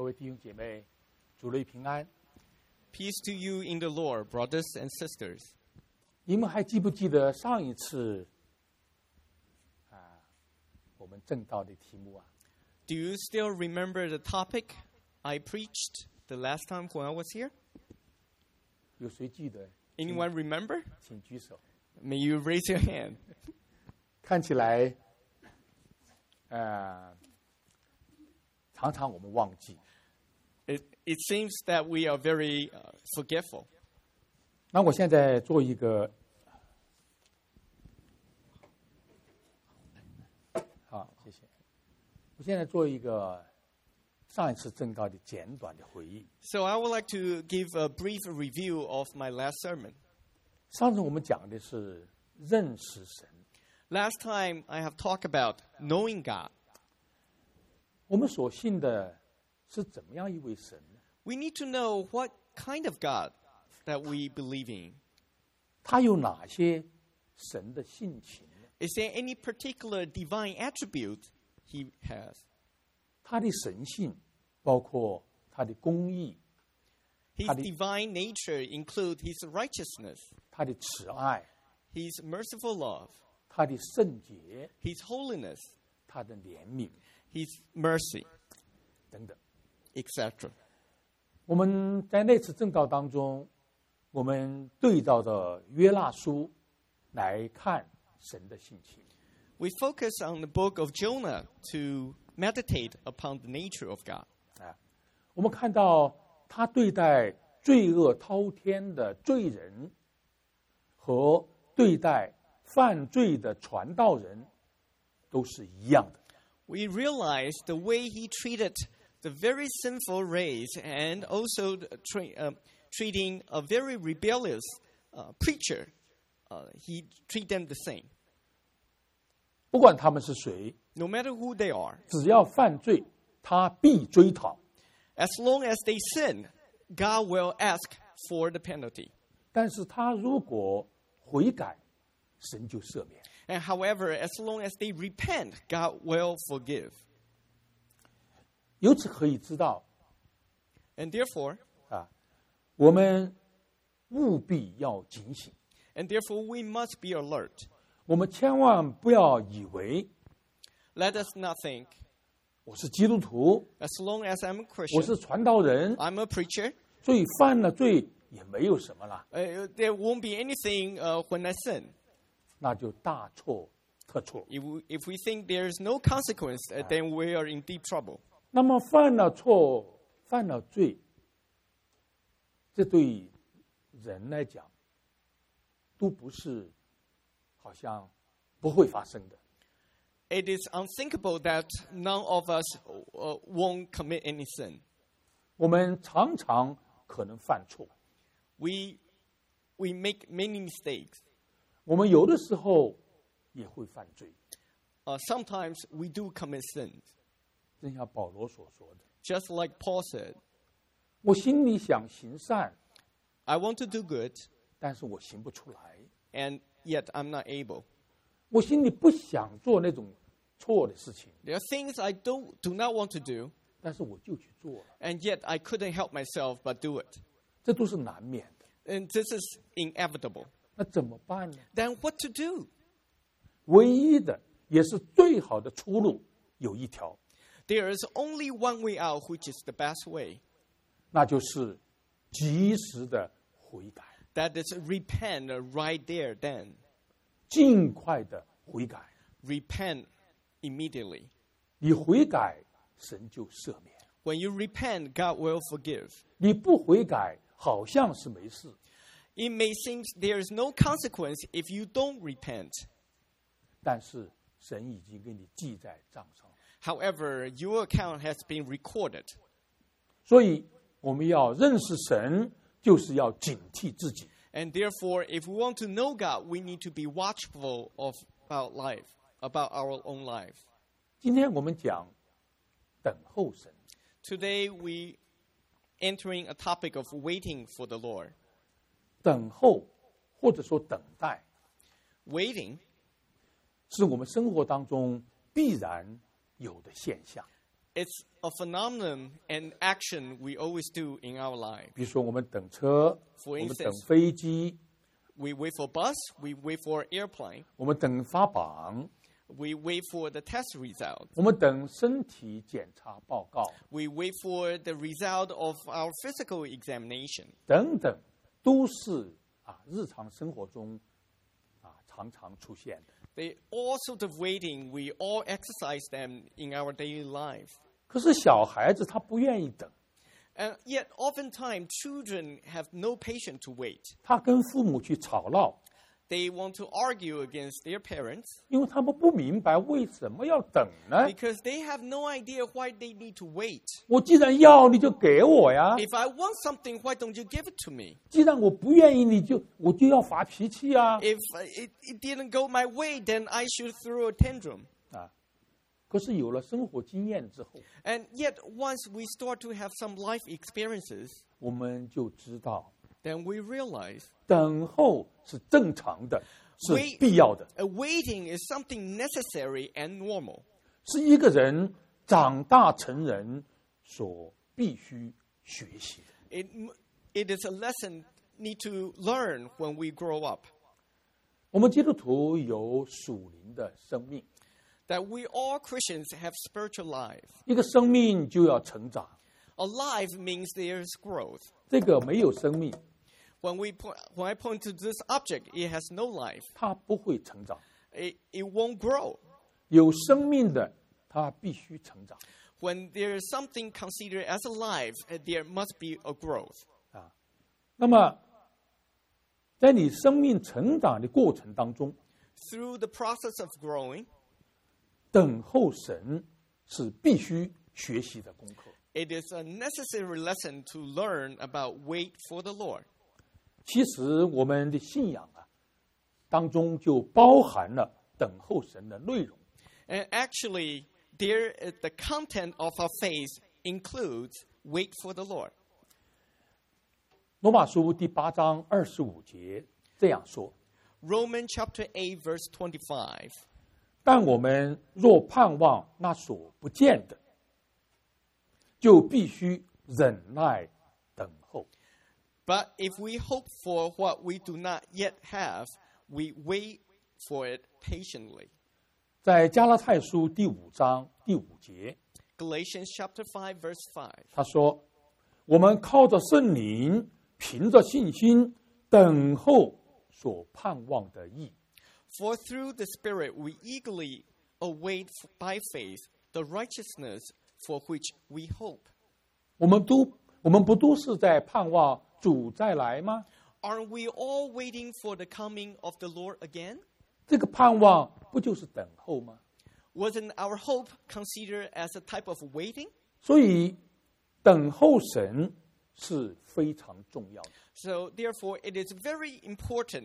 各位弟兄姐妹，主内平安。 Peace to you in the Lord, brothers and sisters. 你们还记不记得上一次我们正道的题目啊？ Do you still remember the topic I preached the last time when I was here? 有谁记得？ Anyone remember? 请举手。 May you raise your hand. 看起来，常常我们忘记。 It seems that we are very forgetful. 那我现在做一个，好，谢谢。我现在做一个上一次正道的简短的回忆。 So I would like to give a brief review of my last sermon. 上次我们讲的是认识神。 Last time I have talked about knowing God. 我们所信的是怎么样一位神呢？ We need to know what kind of God that we believe in. 他有哪些神的性情呢？ Is there any particular divine attribute he has? 他的神性包括他的公义、 His divine nature includes his righteousness, 他的慈爱、 his merciful love, 他的圣洁、 his holiness, 他的怜悯 his mercy, 等等。 etc. 我们在那次正道当中，我们对照着约纳书来看神的性情。 We focus on the book of Jonah to meditate upon the nature of God. 我们看到他对待罪恶滔天的罪人和对待犯罪的传道人都是一样的。 We realize the way he treated the very sinful race and also treating a very rebellious preacher, he treat them the same. 不管他们是谁， No matter who they are, 只要犯罪，他必追讨。 as long as they sin, God will ask for the penalty. 但是他如果悔改，神就赦免。 And however, as long as they repent, God will forgive. 由此可以知道， And therefore, 我们务必要警醒。 we must be alert. 我们千万不要以为 Let us not think, 我是基督徒， as long as I'm a 我 Christian, 是传道人， I'm a preacher, 所以犯了罪也没有什么了， there won't be anything when I sin. 那就大错特错。 If we think there is no consequence, then we are in deep trouble. 那么犯了错，犯了罪，这对人来讲都不是好像不会发生的。 It is unthinkable that none of us won't commit any sin. 我们常常可能犯错， We make many mistakes. 我们有的时候也会犯罪。 Sometimes we do commit sins. 正像保罗所说的， Just like Paul said, 我心里想行善， I want to do good, 但是我行不出来。 and yet I'm not able. 我心里不想做那种错的事情， There are things I do not want to do, 但是我就去做了， and yet I couldn't help myself but do it. 这都是难免的。 And this is inevitable. 那怎么办呢？ Then what to do? 唯一的也是最好的出路有一条， There is only one way out, which is the best way. 那就是及时的悔改， That is repent right there then. 尽快的悔改。 Repent immediately. 你悔改，神就赦免； When you repent, God will forgive. 你不悔改，好像是没事， It may seem there is no consequence if you don't repent. 但是神已经给你记在账上了。 However, your account has been recorded. 所以我们要认识神，就是要警惕自己。 And therefore, if we want to know God, we need to be watchful about life, about our own life. 今天我们讲等候神， Today, we entering a topic of waiting for the Lord. 等候或者说等待， Waiting 是我们生活当中必然有的现象。 It's a phenomenon and action we always do in our life. 比如说，我们等车， For 我们 instance 等飞机， We wait for bus, we wait for airplane, 我们等发榜， we wait for the test result, 我们等身体检查报告， we wait for the result of our physical examination. 等等，都是日常生活中常常出现的。 They all sort of waiting, we all exercise them in our daily life. 可是小孩子他不愿意等， And yet, oftentimes, children have no patience to wait. 他跟父母去吵闹， They want to argue against their parents 因为他们不明白为什么要等呢？ because they have no idea why they need to wait. 我既然要，你就给我呀； If I want something, why don't you give it to me? 既然我不愿意，我就要发脾气啊！ If it didn't go my way, then I should throw a tantrum. 可是有了生活经验之后， And yet, once we start to have some life experiences, 我们就知道 then we realize 等候是正常的，是 Wait 必要的， waiting is something necessary and normal. 是一个人长大成人所必须学习的。 It is a lesson need to learn when we grow up. 我们基督徒有属灵的生命， That we all Christians have spiritual life. 一个生命就要成长， Alive means there's growth. 这个没有生命， When I point to this object, it has no life. 它不会成长； It won't grow. 有生命的，它必须成长。 When there is something considered as alive, there must be a growth. 那么，在你生命成长的过程当中， Through the process of growing, 等候神是必须学习的功课。 it is a necessary lesson to learn about wait for the Lord. 其实我们的信仰当中就包含了等候神的内容。 And actually, the content of our faith includes wait for the Lord. 罗马书第8章25节这样说： Romans chapter 8, verse 25. 但我们若盼望那所不见的，就必须忍耐等候。 But if we hope for what we do not yet have, we wait for it patiently. 在加拉太书第5章第5节， Galatians chapter 5, verse 5. 他说：我们靠着圣灵，凭着信心等候所盼望的义。 For through the Spirit we eagerly await by faith the righteousness for which we hope. 我们不都是在盼望主再来吗？ Aren't we all waiting for the coming of the Lord again? 这个盼望不就是等候吗？ Wasn't our hope considered as a type of waiting? 所以等候神是非常重要的。 So therefore it is very important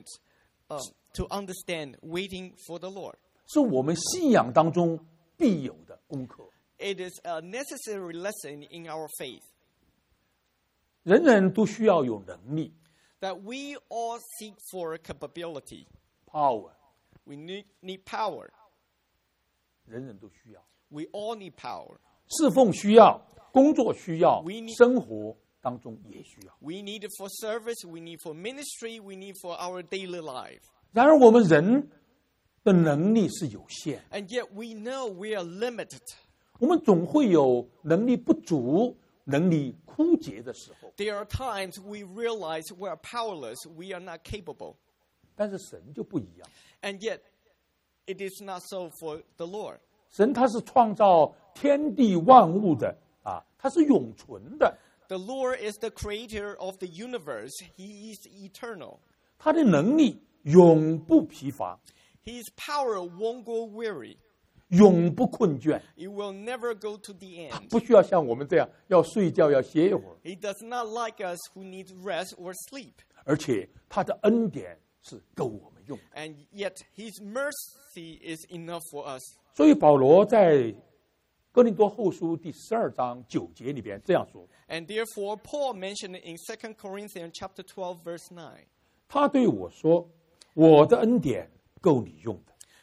to understand waiting for the Lord. 是我们信仰当中必有的功课。 It is a necessary lesson in our faith 人人都需要有能力 that we all seek for capability. ，power， We need power. 人人都需要。 We all need power. 侍奉需要，工作需要 We need-， 生活当中也需要。 We need it for service. We need for ministry. We need for our daily life. 然而，我们人的能力是有限， And yet we know we are limited. 我们总会有能力不足、能力枯竭的时候。 There are times we realize we are powerless. We are not capable. 但是神就不一样， And yet it is not so for the Lord. 神他是创造天地万物的他是永存的， The Lord is the creator of the universe. He is eternal. 他的能力永不疲乏， His power won't grow weary. 永不困倦， It will never go to the end. 不需要像我们这样要睡觉要歇一会儿， He does not like us who need rest or sleep. 而且他的恩典是够我们用的。 And yet his mercy is enough for us. 所以保罗在哥林多后书第12章9节里边这样说， And therefore Paul mentioned in 2 Corinthians chapter 12 verse 9. 他对我说：“我的恩典够你用的，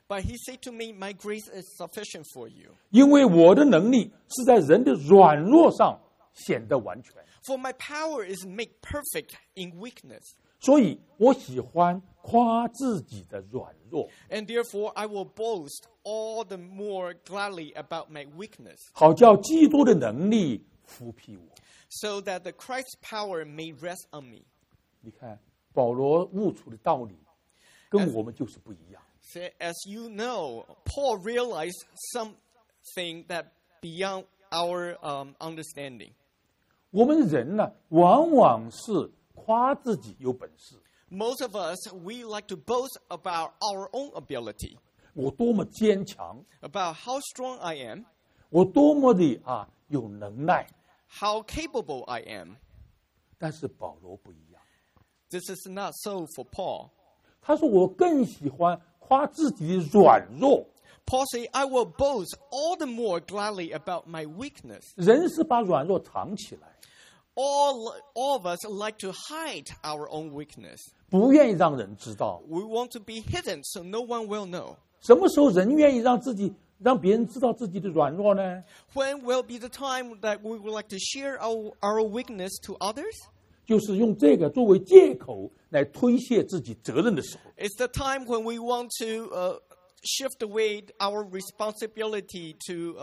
But he said to me, My grace is sufficient for you. 因为我的能力是在人的软弱上显得完全。 For my power is made perfect in weakness. 所以我喜欢夸自己的软弱， And therefore I will boast all the more gladly about my weakness, 好叫基督的能力扶庇我。 so that the Christ's power may rest on me. 你看保罗悟出的道理，跟我们就是不一样。 So as you know, Paul realized something that beyond our understanding. 我们人呢，往往是夸自己有本事， Most of us, we like to boast about our own ability, 我多么坚强， about how strong I am, 我多么的有能耐。 how capable I am. 但是保罗不一样， This is not so for Paul. 他说我更喜欢夸自己的软弱。 Paul said, I will boast all the more gladly about my weakness. 人是把软弱藏起来， All of us like to hide our own weakness. 不愿意让人知道。 We want to be hidden so no one will know. 什么时候人愿意让别人知道自己的软弱呢？ When will be the time that we would like to share our weakness to others? 就是用这个作为借口来推卸自己责任的时候。 It's the time when we want to shift away our responsibility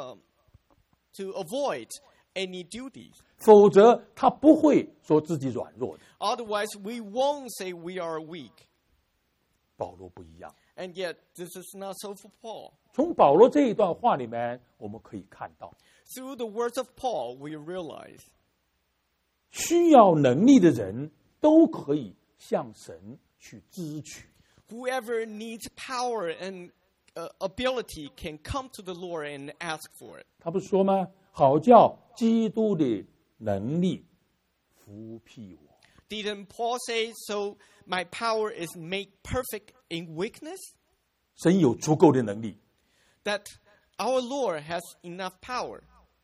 to avoid any duty. 否则他不会说自己软弱的。 Otherwise, we won't say we are weak. 保罗不一样。 And yet, this is not so for Paul. 从保罗这一段话里面，我们可以看到， Through the words of Paul, we realize 需要能力的人都可以向神去支取。 whoever needs power and ability can come to the Lord and ask for it. 他不是说吗？好叫基督的能力扶庇我。 Didn't Paul say, so my power is made perfect in weakness? 神有足够的能力， That our Lord has enough power,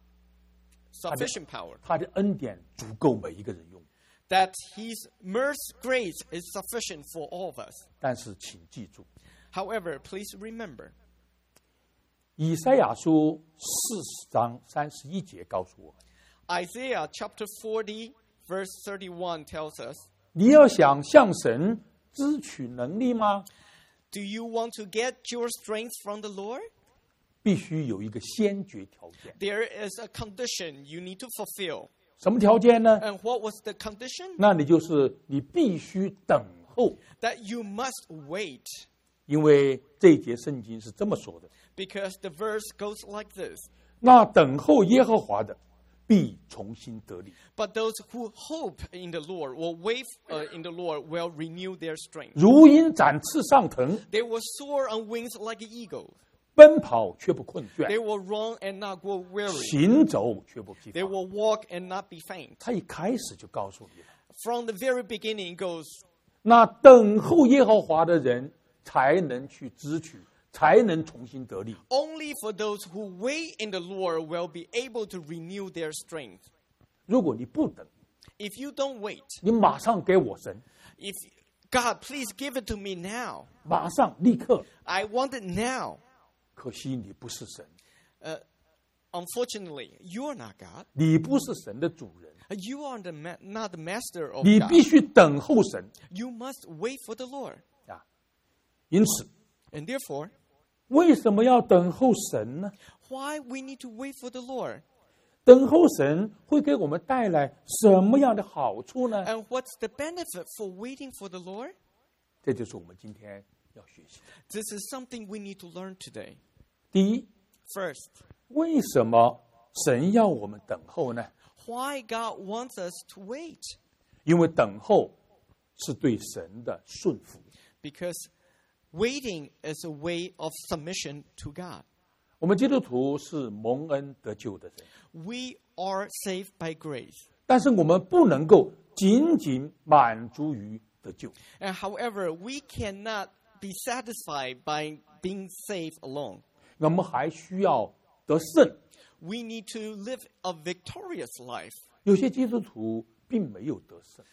sufficient power. 他的恩典足够每一个人用。 That His mercy grace is sufficient for all of us. 但是请记住， However, please remember, 以赛亚书40章31节告诉我们， Isaiah chapter 40, verse 31 tells us, 你要想向神支取能力吗？ do you want to get your strength from the Lord? 必须有一个先决条件。 There is a condition you need to fulfill. 什么条件呢？ And what was the condition? 那你就是你必须等候， That you must wait. 因为这一节圣经是这么说的： Because the verse goes like this. 那等候耶和华的，必重新得力， But those who hope in the Lord will wait in the Lord will renew their strength. 如鹰展翅上腾， They will soar on wings like eagles. 奔跑却不困 They 倦， will run and not grow weary. 行走却不疲 They 乏。 will walk and not be faint. 他一开始就告诉你了， From the very beginning it goes, 那等候耶和华的人才能去支取，才能重新得力。 only for those who wait in the Lord will be able to renew their strength. 如果你不等， If you don't wait, 你马上给我神， if God, please give it to me now. 马上立刻， I want it now. 可惜你不是神， Unfortunately, you're not God. 你不是神的主人， You are not the master of 你 God. 必须等候神 You must wait for the Lord. 啊。因此， And therefore, 为什么要等候神呢？ why we need to wait for the Lord? 等候神会给我们带来什么样的好处呢？ And what's the benefit for waiting for the Lord? 这就是我们今天要学习的。 This is something we need to learn today. 第一， First, 为什么神要我们等候呢？ why God wants us to wait? 因为等候是对神的顺服。 Because waiting is a way of submission to God. 我们基督徒是蒙恩得救的人， We are saved by grace. 但是我们不能够仅仅满足于得救。 And however, we cannot be satisfied by being saved alone. 我们还需要得胜。 We need to live a victorious life. 有些基督徒并没有得胜，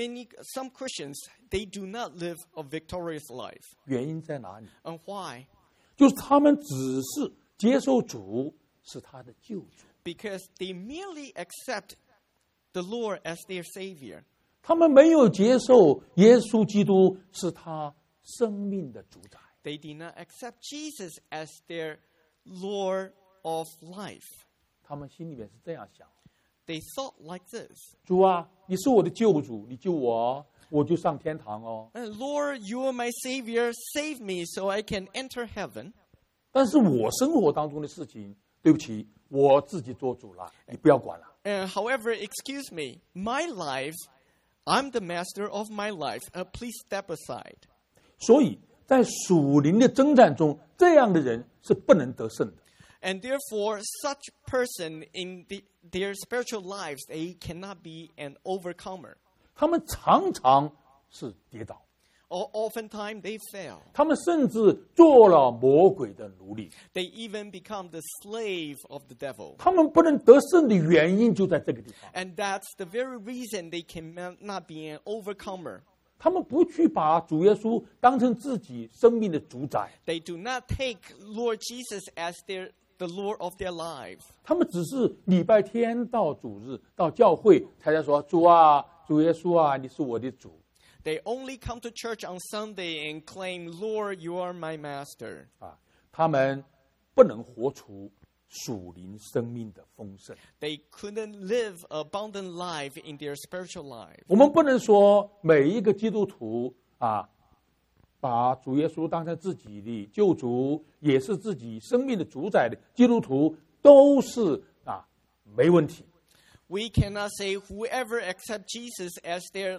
Some Christians, they do not live a victorious life. 原因在哪里？ And why? 就是他们只是接受主是他的救主， because they merely accept the Lord as their Savior. 他们没有接受耶稣基督是他生命的主宰。 They did not accept Jesus as their Lord of life. 他们心里面是这样想： They thought like this. 主啊，你是我的救主，你救我，我就上天堂哦。 Lord, you are my Savior. Save me so I can enter heaven. 但是我生活当中的事情，对不起，我自己做主了，你不要管了。 However, excuse me, my life, I'm the master of my life. Please step aside. 所以在属灵的征战中，这样的人是不能得胜的。 And therefore, such person in their spiritual lives, they cannot be an overcomer. 他们常常是跌倒， Oftentimes, they fail. 他们甚至做了魔鬼的奴隶。 They even become the slave of the devil. 他们不能得胜的原因就在这个地方。 And that's the very reason they cannot be an overcomer. 他们不去把主耶稣当成自己生命的主宰， They do not take Lord Jesus as the Lord of their lives. 他们只是礼拜天到主日到教会才在说：“主啊，主耶稣啊，你是我的主。 They only come to church on Sunday and claim, Lord, you are my master. ” 他们不能活出属灵生命的丰盛。 They couldn't live abundant life in their spiritual life. 我们不能说每一个基督徒把主耶稣当成自己的救主，也是自己生命的主宰的基督徒都是没问题。 We cannot say whoever accepts Jesus as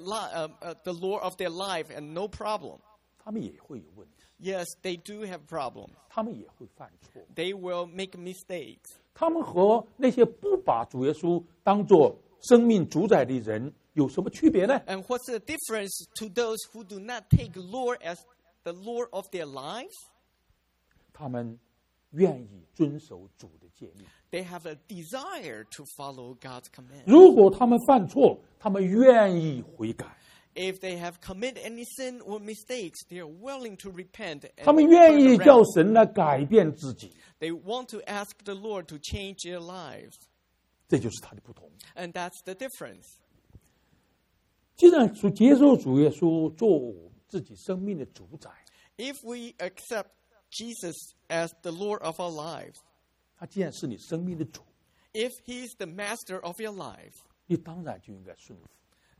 the Lord of their life and no problem. 他们也会有问题， Yes, they do have problems. 他们也会犯错， They will make mistakes. 他们和那些不把主耶稣当作生命主宰的人有什么区别呢？ And what's the difference to those who do not take Lord as the Lord of their lives? 他们愿意遵守主的诫命。 They have a desire to follow God's command. 如果他们犯错，他们愿意悔改， If they have committed any sin or mistakes, they are willing to repent 他 and 们愿 turn 意叫 around. 神来改变自己， They want to ask the Lord to change their lives. 这就是他的不同。 And that's the difference. 既然接受主耶稣做自己生命的主宰， If we accept Jesus as the Lord of our lives, 他既然是你生命的主， if He's the master of your life, 你当然就应该顺服，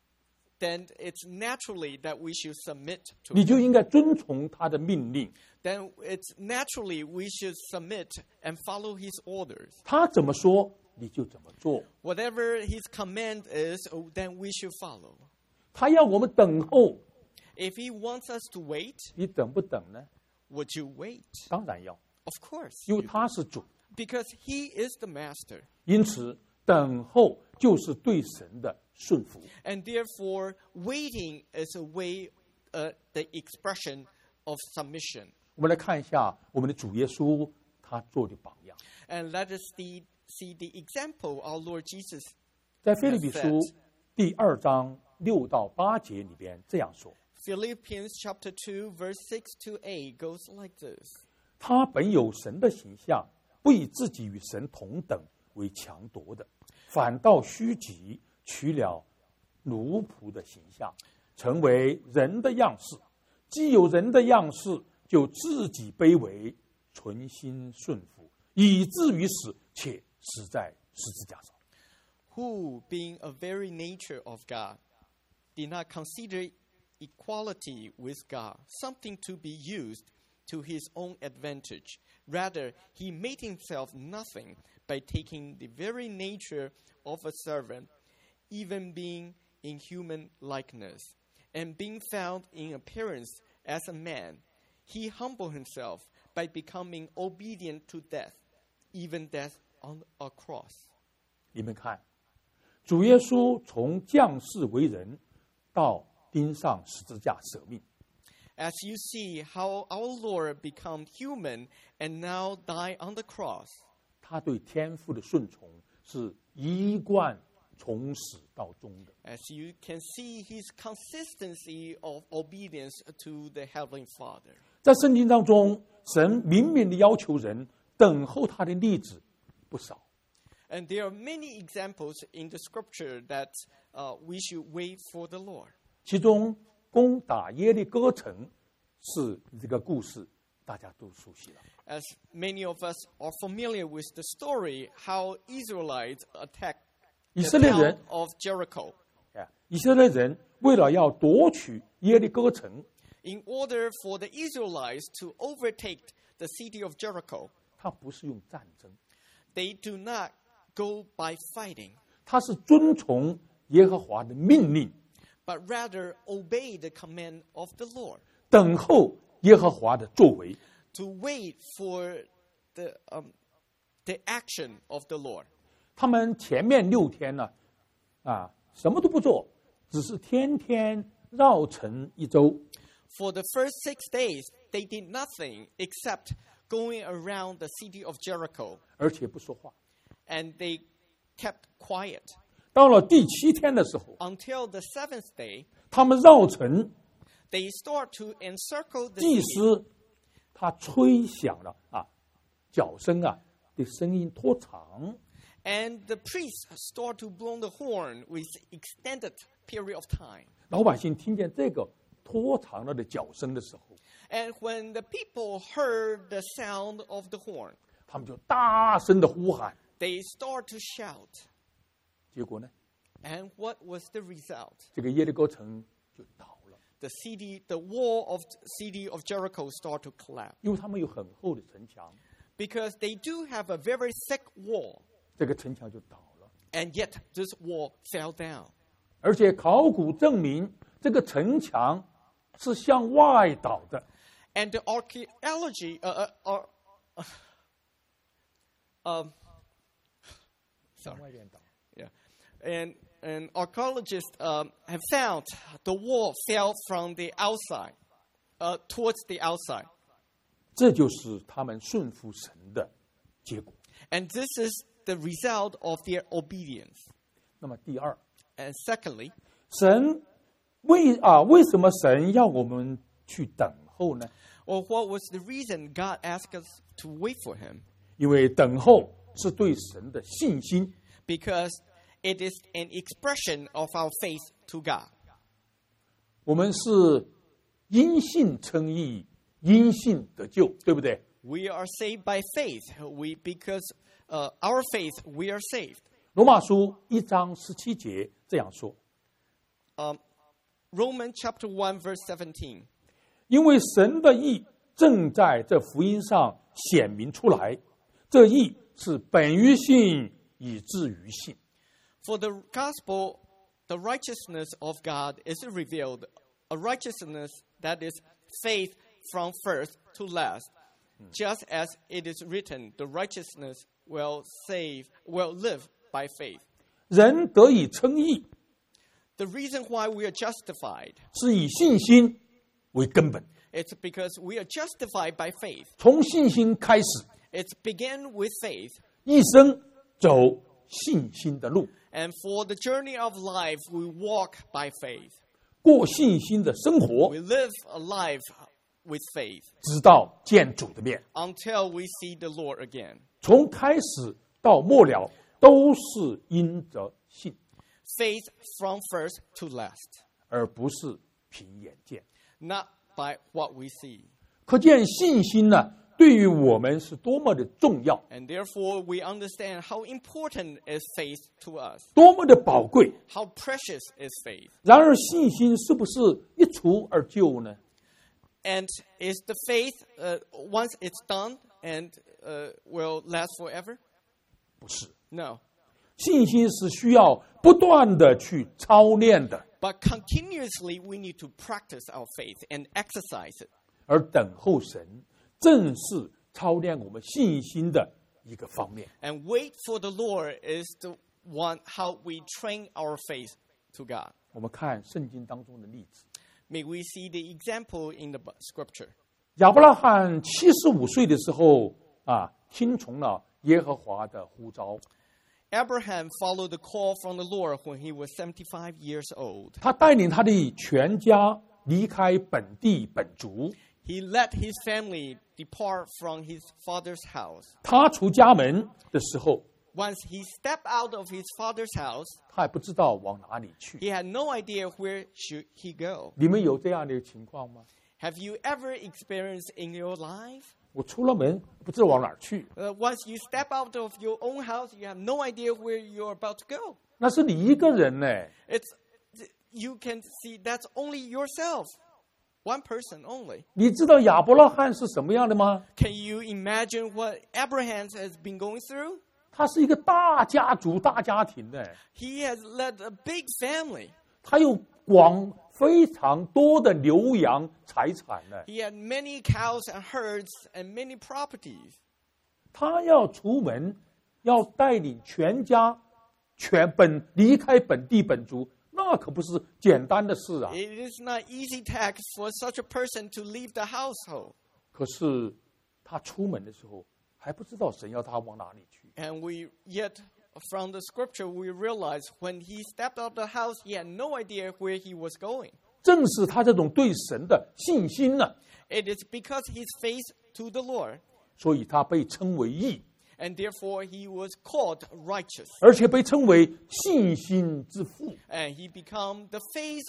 then it's naturally that we should submit to 你 Him. 就应该遵从他的命令。 Then it's naturally we should submit and follow His orders. 他怎么说，你就怎么做。 Whatever His command is, then we should follow. 他要我们等候， If He wants us to wait, 你等不等呢？ would you wait? 当然要， Of course. 因为他是主， Because He is the master. 因此等候就是对神的顺服。 And therefore, waiting is a way, the expression of submission. 我们来看一下我们的主耶稣他做的榜样， And let us see the example our Lord Jesus. 在腓立比书第2章6到8节里边这样说： Philippians chapter 2, verse 6 to 8 goes like this. 他本有神的形象，不以自己与神同等为强夺的，反倒虚己，取了奴仆的形象，成为人的样式。既有人的样式，就自己卑微，存心顺服，以至于死，且死在十字架上。 Who, being a very nature of God, did not consider equality with God something to be used to his own advantage. Rather, he made himself nothing by taking the very nature of a servant, even being in human likeness. And being found in appearance as a man, he humbled himself by becoming obedient to death, even death on a cross. 你们看，主耶稣从降世为人，到钉上十字架舍命。 As you see how our Lord became human and now die on the cross, 他对天父的顺从是一贯从始到终的。 as you can see his consistency of obedience to the Heavenly Father. 在圣经当中，神明明的要求人等候他的例子不少。 And there are many examples in the scripture that we should wait for the Lord. 其中攻打耶利哥城是这个故事，大家都熟悉了。 As many of us are familiar with the story, how Israelites attacked 以 the 色列人 town of Jericho. 以色列人为了要夺取耶利哥城， In order for the Israelites to overtake the city of Jericho, 他不是用战争， they do not go by fighting, 他是遵从耶和华的命令， but rather obey the command of the Lord, 等候耶和华的作为。 to wait for the action of the Lord. 他们前面6天呢，什么都不做，只是天天绕城一周。 For the first 6 days, they did nothing except going around the city of Jericho, 而且不说话。 and they kept quiet 到了第7天的时候， until the 7th day. 他们绕城， They start to encircle the 祭 city, 司他吹响了角声的声音拖长， and the priests start to blow the horn with extended period of time. 老百姓听见这个拖长了的角声的时候， And when the people heard the sound of the horn, 他们就大声的呼喊。 they start to shout. 结果呢， And what was the result? 这个耶利哥城就倒了， The wall of city of Jericho start to collapse, 因为他们有很厚的城墙， because they do have a very thick wall, 这个城墙就倒了。 and yet this wall fell down. 而且考古证明，这个城墙是向外倒的。 And the archaeology, sorry, 外面倒。 yeah, and archaeologists have found the wall fell from the outside, towards the outside, 这就是他们顺服神的结果。 and this is the result of their obedience. 那么第二， And secondly, 神为什么神要我们去等候呢？ or what was the reason God asked us to wait for Him? 因为等候是对神的信心。 Because it is an expression of our faith to God. 我们是因信称义，因信得救，对不对？ We are saved by faith. Because our faith, we are saved. 罗马书1章17节这样说： Romans chapter 1, verse 17. 因为神的义正在这福音上显明出来，这义是本于信，以至于信。 For the gospel, the righteousness of God is revealed, a righteousness that is faith from first to last. Just as it is written, the righteousness will live by faith. 人得以称义， The reason why we are justified, 是以信心为根本， it's because we are justified by faith. 从信心开始， It's begin with faith. 一生走信心的路， And for the journey of life, we walk by faith. 过信心的生活 We，live a life with faith 直到见主的面。 until we see the Lord again. 从开始到末了，都是因着信， Faith from first to last, 而不是凭眼见。 not by what we see. 可见信心呢，对于我们是多么的重要， And therefore, we understand how important is faith to us. 多么的宝贵。 How precious is faith. 然而，信心是不是一蹴而就呢？ And is the faith, once it's done, and will last forever? 不是， No. 信心是需要不断的去操练的， But continuously, we need to practice our faith and exercise it. 而等候神正是操练我们信心的一个方面。 And wait for the Lord is the one how we train our faith to God. 我们看圣经当中的例子， May we see the example in the scripture. 亚伯拉罕75岁的时候听从了耶和华的呼召， Abraham followed the call from the Lord when he was 75 years old. 他带领他的全家离开本地本族， he let his family depart from his father's house. 他出家门的时候， Once he stepped out of his father's house, 他也不知道往哪里去。 he had no idea where should he go. 你们有这样的情况吗？ Have you ever experienced in your life? 我出了门，不知道往哪儿去。 Once you step out of your own house, you have no idea where you're about to go. 那是你一个人呢。 You can see that's only yourself. One person only. 你知道亚伯拉罕是什么样的吗？ Can you imagine what Abraham has been going through? 他是一个大家族、大家庭呢。 He has led a big family. 他有非常多的牛羊财产呢。 He had many cows and herds and many properties. 他要出门，要带领全家离开本地本族，那可不是简单的事啊。 It is not easy task for such a person to leave the household. 可是他出门的时候还不知道神要他往哪里去。 And yet from the scripture we realize when he stepped out of the house, he had no idea where he was going. 正是他这种对神的信心呢， It is because his faith to the Lord, 所以他被称为义， and therefore he was called righteous. 而且被称为信心之父。 And he became the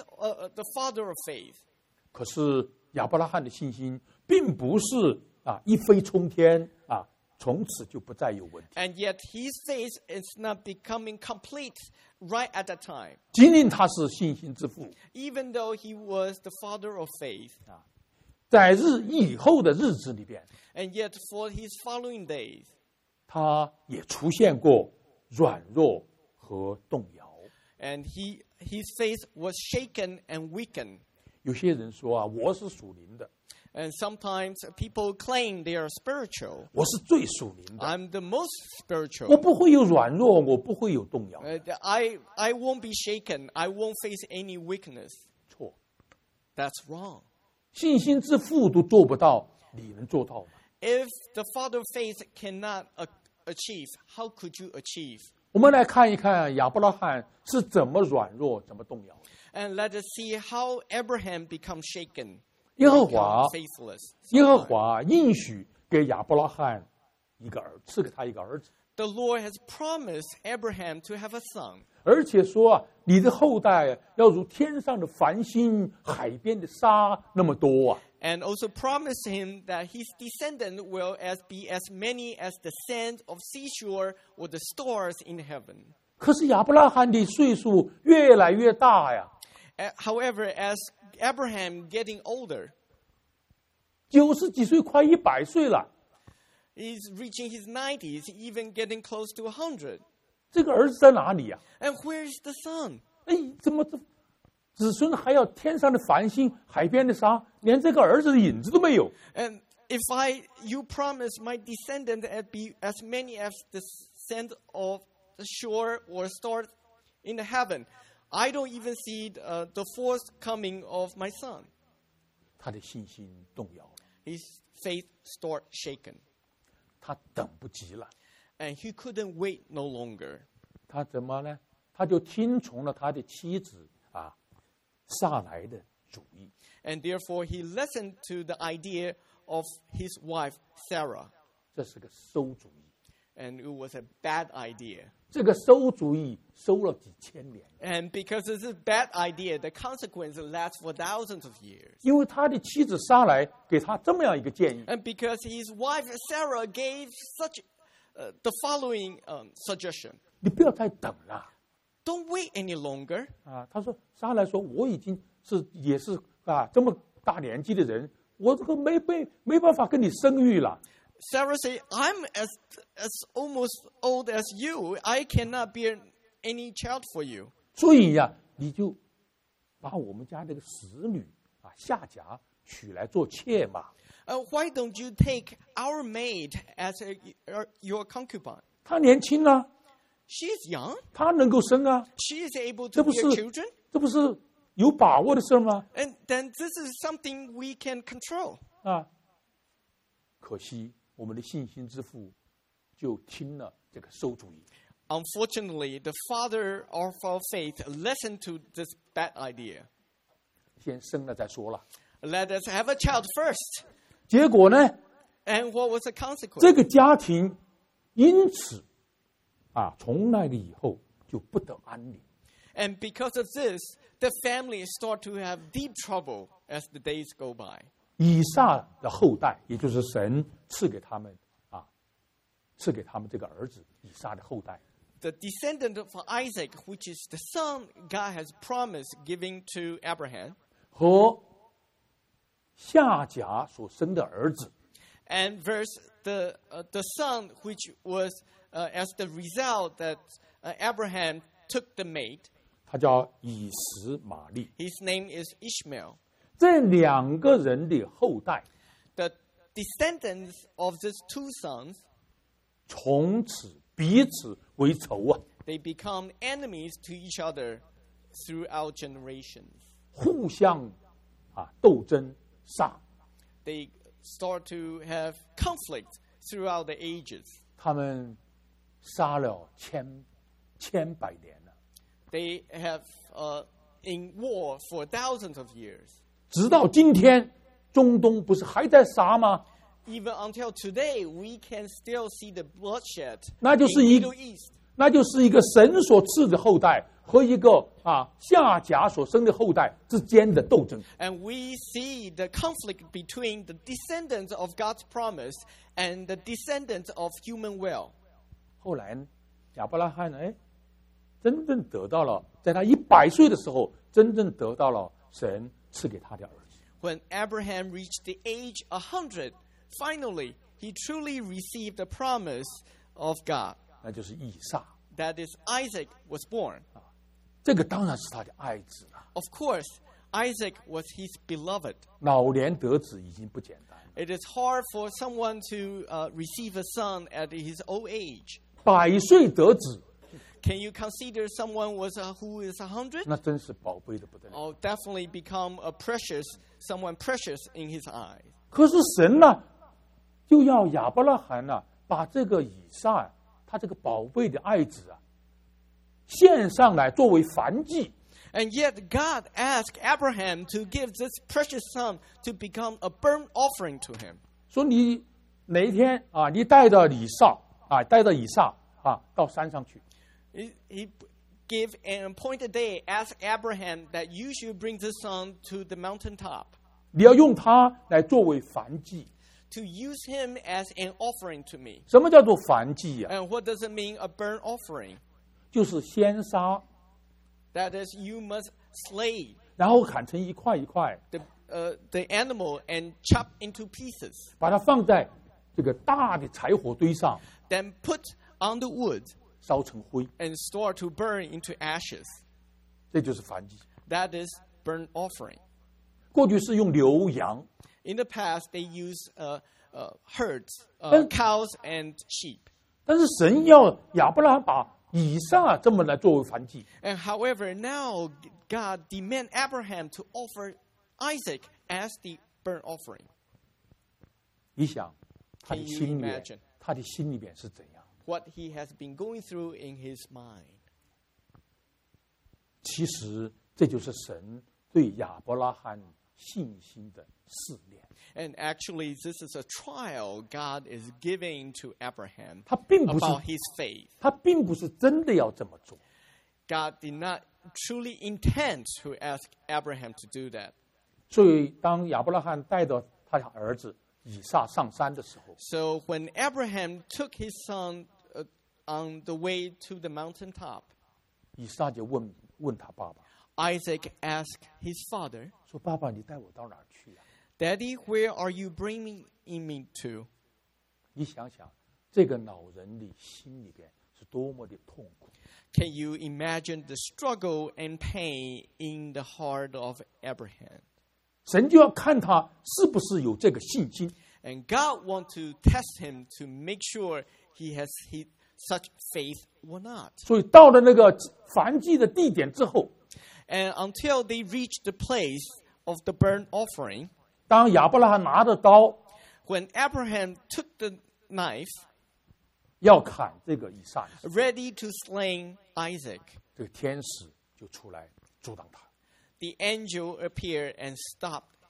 father of faith. 可是亚伯拉罕的信心并不是一飞冲天从此就不再有问题。 And yet his faith is not becoming complete right at that time. 仅仅他是信心之父， Even though he was the father of faith. 在以后的日子里边， And yet for his following days, 他也出现过软弱和动摇。 and his faith was shaken and weakened. 有些人说我是属灵的， And sometimes people claim they are spiritual. 我是最属灵的， I'm the most 我 spiritual. 不会有软弱，我不会有动摇。 I won't be shaken. I won't face any weakness. 错， That's wrong. 信心之父都做不到，你能做到吗？ If the father of faith cannot achieve, how could you achieve? 我们来看一看亚伯拉罕是怎么软弱，怎么动摇。 And let us see how Abraham becomes shaken, 耶和华 become faithless. 耶和华应许给亚伯拉罕赐给他一个儿子， The Lord has promised Abraham to have a son. 而且说你的后代要如天上的繁星、海边的沙那么多啊。 And also promised him that his descendant will be as many as the sand of seashore or the stars in heaven. 可是亚伯拉罕的岁数越来越大呀， However, as Abraham getting older, 90几岁快100岁了， he's reaching his 90s, even getting close to 100. 这个儿子在哪里呀？ And where is the son? 怎么子孙还要天上的繁星、海边的沙，连这个儿子的影子都没有。 And if you promise my descendant to be as many as the sand of the shore or stars in the heaven, I don't even see the fourth coming of my son. 他的信心动摇了， His faith started shaken. 他等不及了。 And he couldn't wait no longer. 他怎么呢？他就听从了他的妻子撒来的主意。 And therefore he listened to the idea of his wife Sarah. 这是个馊主意， And it was a bad idea. 这个馊主意馊了几千年， And because it's a bad idea, the consequence lasts for thousands of years. 因为他的妻子撒来给他这么样一个建议： And because his wife Sarah gave the following suggestion. 你不要再等了 Don't wait any longer. 他说撒来说我已经也是这么大年纪的人，我这个没办法跟你生育了。 Sarah said, I'm as almost old as you. I cannot bear any child for you. 所以你就把我们家这个使女夏甲娶来做妾嘛。 Why don't you take our maid as your concubine? 她年轻啊， She is young. 她能够生啊， She is able 这 to 不是 bear children. 这不是有把握的事吗？ And then this is something we can control. 可惜我们的信心之父就听了这个馊主意。 Unfortunately, the father of our faith listened to this bad idea. 先生了再说了。 Let us have a child first. 结果呢， And what was the consequence? 这个家庭因此从那个以后就不得安宁。 And because of this, the family start to have deep trouble as the days go by. 以撒的后代，也就是神赐给他们这个儿子以撒的后代， The descendant of Isaac, which is the son God has promised giving to Abraham, 和夏甲所生的儿子， and the son which was as the result that Abraham took the mate. 他叫以实玛利。 His name is Ishmael. 这两个人的后代， The descendants of these two sons, 从此彼此为仇啊， they become enemies to each other throughout generations. 互相斗争杀。 They start to have conflict throughout the ages. 他们杀了千百年了， They have in war for thousands of years. 直到今天，中东不是还在杀吗？ Even until today, we can still see the bloodshed 那 in 就是 Middle East. 那就是一个神所赐的后代和一个夏甲所生的后代之间的斗争。 And we see the conflict between the descendants of God's promise and the descendants of human will. 后来亚伯拉罕真正得到了，在他100岁的时候，真正得到了神赐给他的儿子。 When Abraham reached the age 100, finally, he truly received the promise of God. 那就是以撒。 That is, Isaac was born. 这个当然是他的爱子了。 Of course, Isaac was his beloved. 老年得子已经不简单了， It is hard for someone to receive a son at his old age. 100岁得子， Can you consider someone who is 100? 那真是宝贝的不得了。 Oh, definitely become someone precious in his eyes. 可是神呢，就要亚伯拉罕把这个以撒他这个宝贝的爱子献上来作为燔祭。 And yet God asked Abraham to give this precious son to become a burnt offering to him. 说你哪一天你带着以撒到山上去， He gave an appointed day, asked Abraham that you should bring this son to the mountaintop, 你要用他来作为燔祭。 to use him as an offering to me. 什么叫做燔祭呀？ And what does it mean, a burnt offering? 就是先杀， That is, you must slay 然后砍成一块一块， the animal and chop into pieces, 把它放在这个大的柴火堆上， then put on the wood 烧成灰， and start to burn into ashes. 这就是燔祭。 That is burnt offering. 过去是用牛羊， In the past, they used herds, And- cows and sheep. 但是神要亚伯拉罕把以撒这么来作为燔祭， And however, now God demands Abraham to offer Isaac as the burnt offering. 你想他的 Can you 心里面 imagine?， 他的心里面是怎样？ What he has been going through in his mind. 其实这就是神对亚伯拉罕信心的试炼。 And actually, this is a trial God is giving to Abraham 他并不是 about his faith. 他并不是真的要这么做， God did not truly intend to ask Abraham to do that. 所以当亚伯拉罕带着他的儿子以撒上山的时候， So when Abraham took his son on the way to the mountaintop, 以撒就问他爸爸 Isaac asked his father, 说：“爸爸，你带我到哪儿去呀、 Daddy, where are you bringing me to? 你想想，这个老人的心里边是多么的痛苦。 Can you imagine the struggle and pain in the heart of Abraham? 神就要看他是不是有这个信心。 And God wants to test him to make sure he has such faith or not. 所以到了那个燔祭的地点之后， And until they reach the place of the burnt offering, 当亚伯拉罕拿着刀 when Abraham took the knife, 要砍这个以撒， ready to slay Isaac, 这个天使就出来阻挡他。 the angel appeared and stopped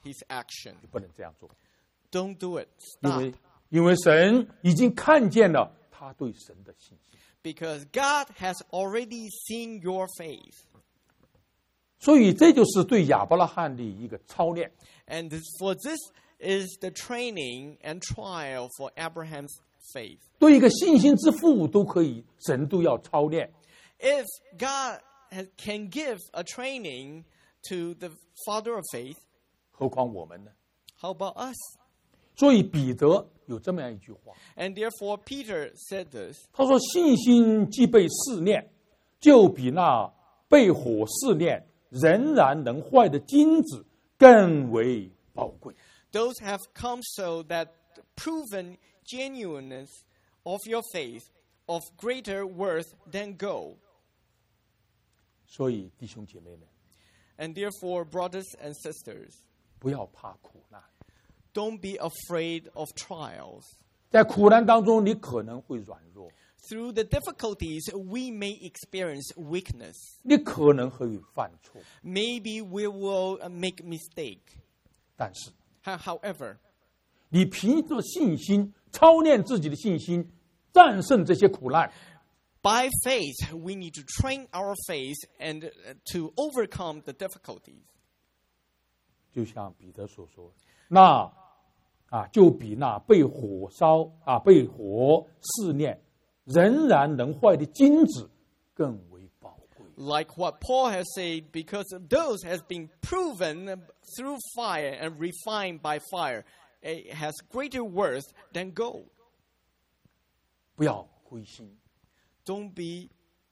his action. 你不能这样做， Don't do it. 因为 Stop. 神已经看见了他对神的信心， Because God has already seen your faith. 所以这就是对亚伯拉罕的一个操练。 And for this is the training and trial for Abraham's faith. 对一个信心之父都可以，神都要操练。 If God can give a training to the father of faith, 何况我们呢？ how about us? 所以彼得有这么样一句话， And therefore Peter said this. 他说：“信心既被试炼，就比那被火试炼仍然能坏的金子更为宝贵。” Those have come so that the proven genuineness of your faith of greater worth than gold. 所以弟兄姐妹们， And therefore, brothers and sisters, 不要怕苦难， don't be afraid of trials. 在苦难当中，你可能会软弱， Through the difficulties, we may experience weakness. 你可能会犯错， Maybe we will make mistake. 但是 However, 你凭着信心操练自己的信心，战胜这些苦难。 by faith, we need to train our faith and to overcome the difficulties. 就像彼得所说，那就比那被火试炼仍然能坏的金子更为宝贵。 Like what Paul has said, because those has been proven through fire and refined by fire, it has greater worth than gold. 不要灰心， Don't be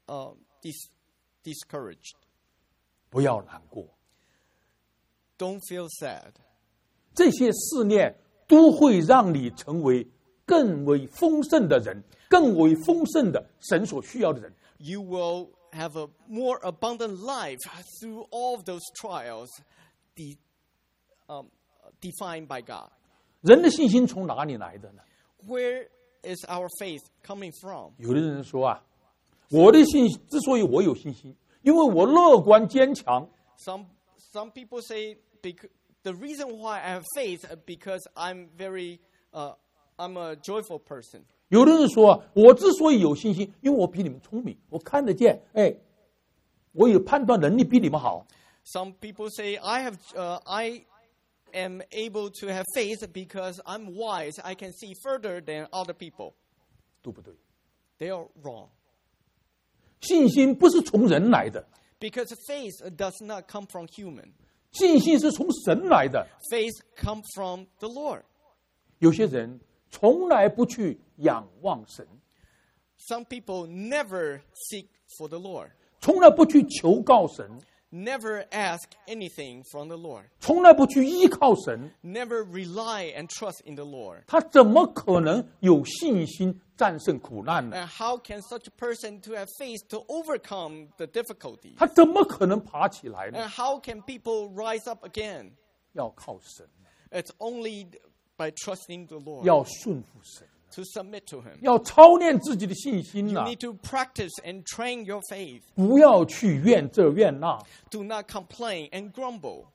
discouraged. 不要难过， Don't feel sad. 这些试炼都会让你成为更为丰盛的人，更为丰盛的神所需要的人。 You will have a more abundant life through all of those trials defined by God. 人的信心从哪里来的呢？ Where is our faith coming from? 有的人说我的信之所以我有信心，因为我乐观坚强。 Some people say the reason why I have faith because I'm a joyful person. 有的人说我之所以有信心，因为我比你们聪明，我看得见，我有判断能力比你们好。 Some people say I am able to have faith because I'm wise. I can see further than other people. 对不对？ They are wrong. 信心不是从人来的， Because faith does not come from human. 信心是从神来的。 Faith comes from the Lord. 有些人从来不去仰望神， Some people never seek for the Lord. 从来不去求告神， Never ask anything from the Lord. 从来不去依靠神， Never rely and trust in the Lord. 他怎么可能有信心战胜苦难呢？ And how can such a person to have faith to overcome the difficulties? 他怎么可能爬起来呢？ And how can people rise up again? 要靠神， It's only by trusting the Lord, 要顺服神， to submit to Him. 要操练自己的信心 You 呐， need to practice and train your faith. 不要去怨这怨那。 Do not complain and grumble.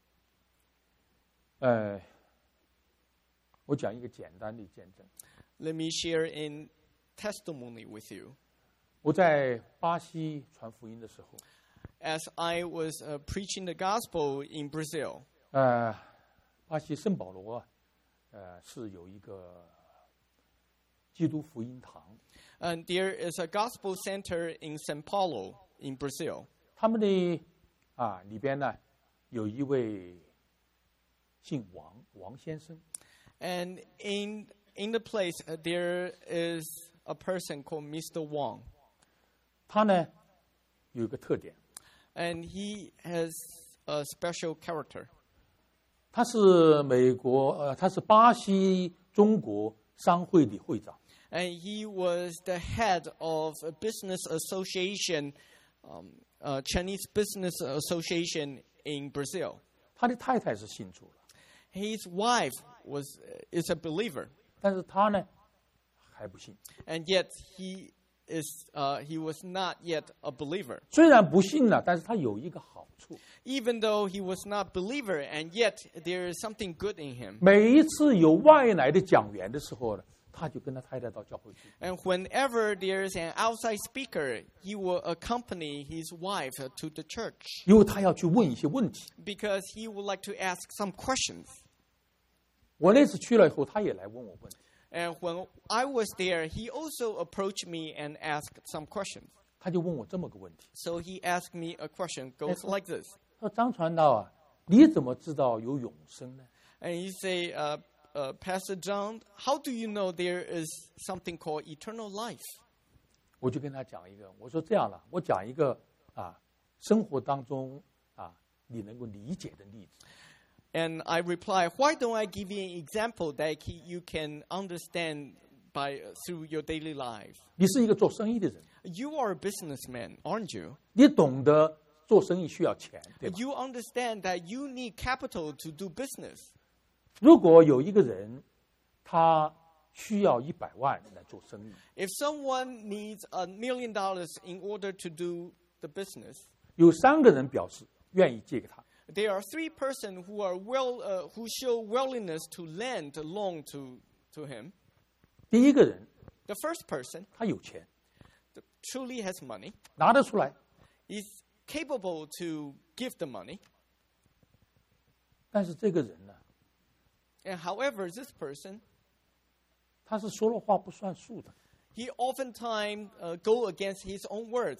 我讲一个简单的见证。 Let me share in testimony with you. 我在巴西传福音的时候， As I was preaching the gospel in Brazil, 巴西圣保罗是有一个基督福音堂， and there is a gospel center in São Paulo in Brazil. 他们的里边呢有一位姓王先生， And in the place, there is a person called Mr. Wang. 他呢有一个特点， And he has a special character. 他是巴西中国商会的会长。 And he was the head of a business association, Chinese business association in Brazil. 他的太太是信主了， His wife is a believer. 但是他呢还不信。 And yet he he was not yet a believer. 虽然不信了，但是他有一个好处， Even though he was not believer, and yet there is something good in him. 每一次有外来的讲员的时候呢，他就跟他太太到教会去。 And whenever there is an outside speaker, he will accompany his wife to the church 因为他要去问一些问题。 because he would like to ask some questions. 我那次去了以后，他也来问我问题， And when I was there, he also approached me and asked some questions. 他就问我这么个问题， So he asked me a question, goes like this. 他说：“张传道啊，你怎么知道有永生呢？” And he say, Pastor John, how do you know there is something called eternal life? 我就跟他讲一个，我说这样了，我讲一个生活当中你能够理解的例子。 And I reply, why don't I give you an example that you can understand through your daily life? 你是一个做生意的人， You are a businessman, aren't you? 你懂得做生意需要钱，对吧？ You understand that you need capital to do business. 如果有一个人，他需要100万来做生意， If someone needs $1 million in order to do the business, 有3个人表示愿意借给他， there are 3 persons who show willingness to lend a loan to him. 第一个人 The first person 他有钱， truly has money, 拿得出来， is capable to give the money. 但是这个人呢， And however, this person, 他是说了话不算数的。 he oftentimes go against his own words,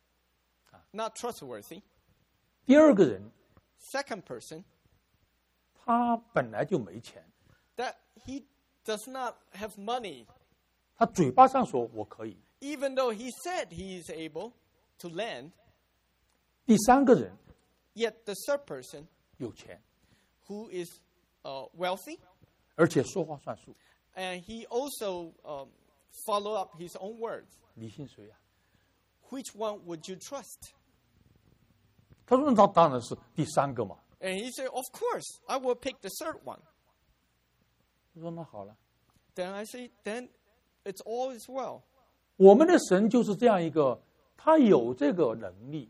not trustworthy. 第二个人， Second person, 他本来就没钱， that he does not have money, 他嘴巴上说我可以。 even though he said he is able to lend. 第3个人 Yet the third person, 有钱， who is wealthy, 而且说话算数， and he also follow up his own words. 你信谁啊？ Which one would you trust? 他说那当然是第3个嘛。 And he said, of course, I will pick the third one. 我说那好了， Then I say, then it's all is well. 我们的神就是这样一个，他有这个能力，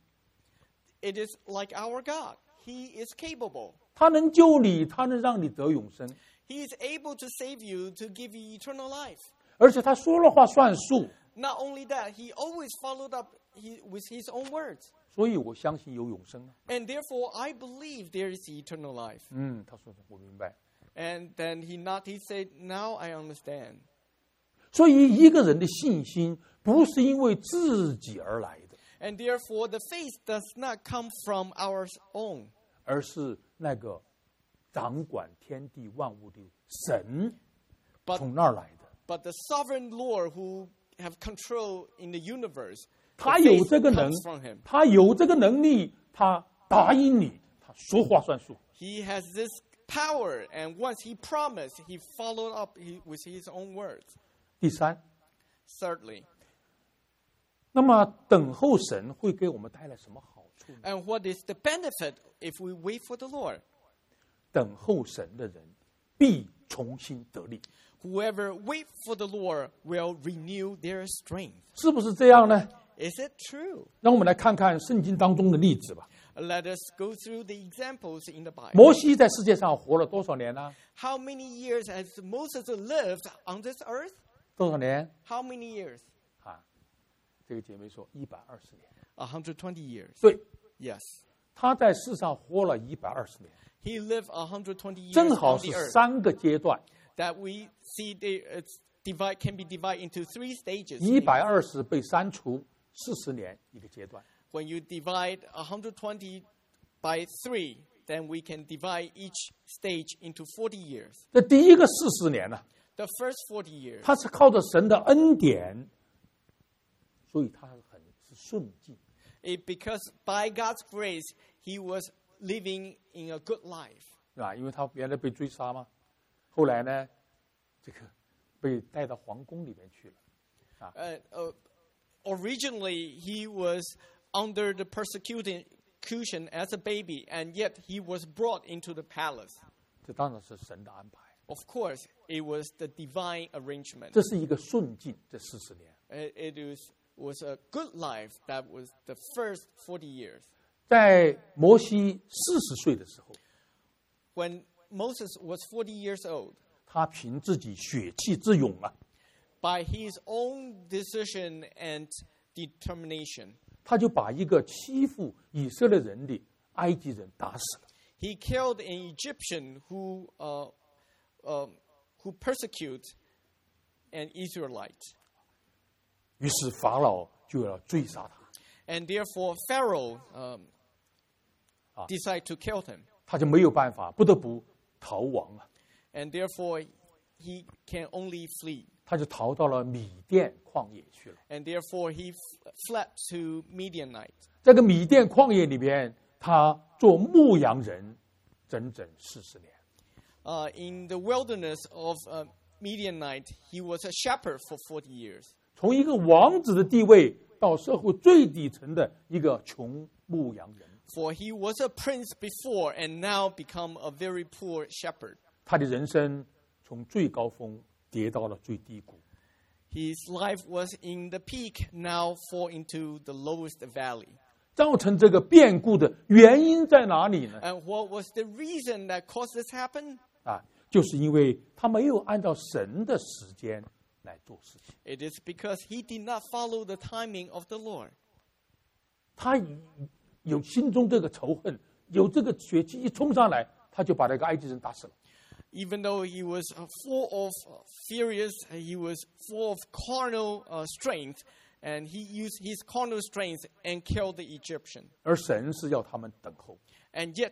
It is like our God. He is capable. 他能救你，他能让你得永生， He is able to save you, to give you eternal life. 而且他说了话算数， Not only that, he always followed up with his own words. 所以我相信有永生了。 And therefore, I believe there is eternal life. 他说我明白。 And then he said, now I understand. 所以一个人的信心不是因为自己而来的， And therefore, the faith does not come from our own, 而是那个掌管天地万物的神 but 从那儿来的。 but the sovereign Lord who have control in the universe. 他 The 有 faith 这个能 comes from him. 他有这个能力，他答应你，他说话算数。 He has this power, and once he promised, he followed up with his own words. 第3， Thirdly, 那么等候神会给我们带来什么好处呢？ and what is the benefit if we wait for the Lord? 等候神的人必重新得力， Whoever wait for the Lord will renew their strength. 是不是这样呢？ Is it true? 让我们来看看圣经当中的例子吧。 Let us go through the examples in the Bible. 摩西在世界上活了多少年呢？ How many years has Moses lived on this earth? 多少年？ How many years? 这个姐妹说120年。 120 years. 对， Yes. 他在世上活了120年， He lived 120 years 正好 on 是 the earth. 3个阶段。 That we see can be divided into 3 stages. 120被删除，40年一个阶段。 When you divide 120 by 3, then we can divide each stage into 40 years. 这第一个40年呢， The first 40 years, 他是靠着神的恩典，所以他是顺境。 because by God's grace, he was living in a good life. 是吧？因为他原来被追杀嘛，后来呢，这个被带到皇宫里面去了。 Originally, he was under the persecution as a baby, and yet he was brought into the palace. 这当然是神的安排， Of course, it was the divine arrangement. 这是一个顺境。这40年， It is was a good life. That was the first 40 years. 在摩西40岁的时候， When Moses was 40 years old, 他凭自己血气之勇啊， by his own decision and determination, 他就把一个欺负以色列人的埃及人打死了。 he killed an Egyptian who persecute an Israelite. 于是法老就要追杀他， And therefore Pharaoh decided to kill him. 他就没有办法，不得不逃亡啊。 And therefore he can only flee. 他就逃到了米甸旷野去了。 And therefore he fled to Midianite. 这个米甸旷野里边，他做牧羊人整整40年。 In the wilderness of Midianite, he was a shepherd for 40 years. 从一个王子的地位到社会最底层的一个穷牧羊人， For he was a prince before and now become a very poor shepherd. 他的人生从最高峰跌到了最低谷。 His life was in the peak, now fall into the lowest valley. 造成这个变故的原因在哪里呢？ And what was the reason that caused this happen? 就是因为他没有按照神的时间来做事情。 It is because he did not follow the timing of the Lord. 他有心中这个仇恨，有这个血气一冲上来，他就把那个埃及人打死了。 Even though he was full of furious, he was full of carnal strength, and he used his carnal strength and killed the Egyptian. 而神是要他们等候， And yet,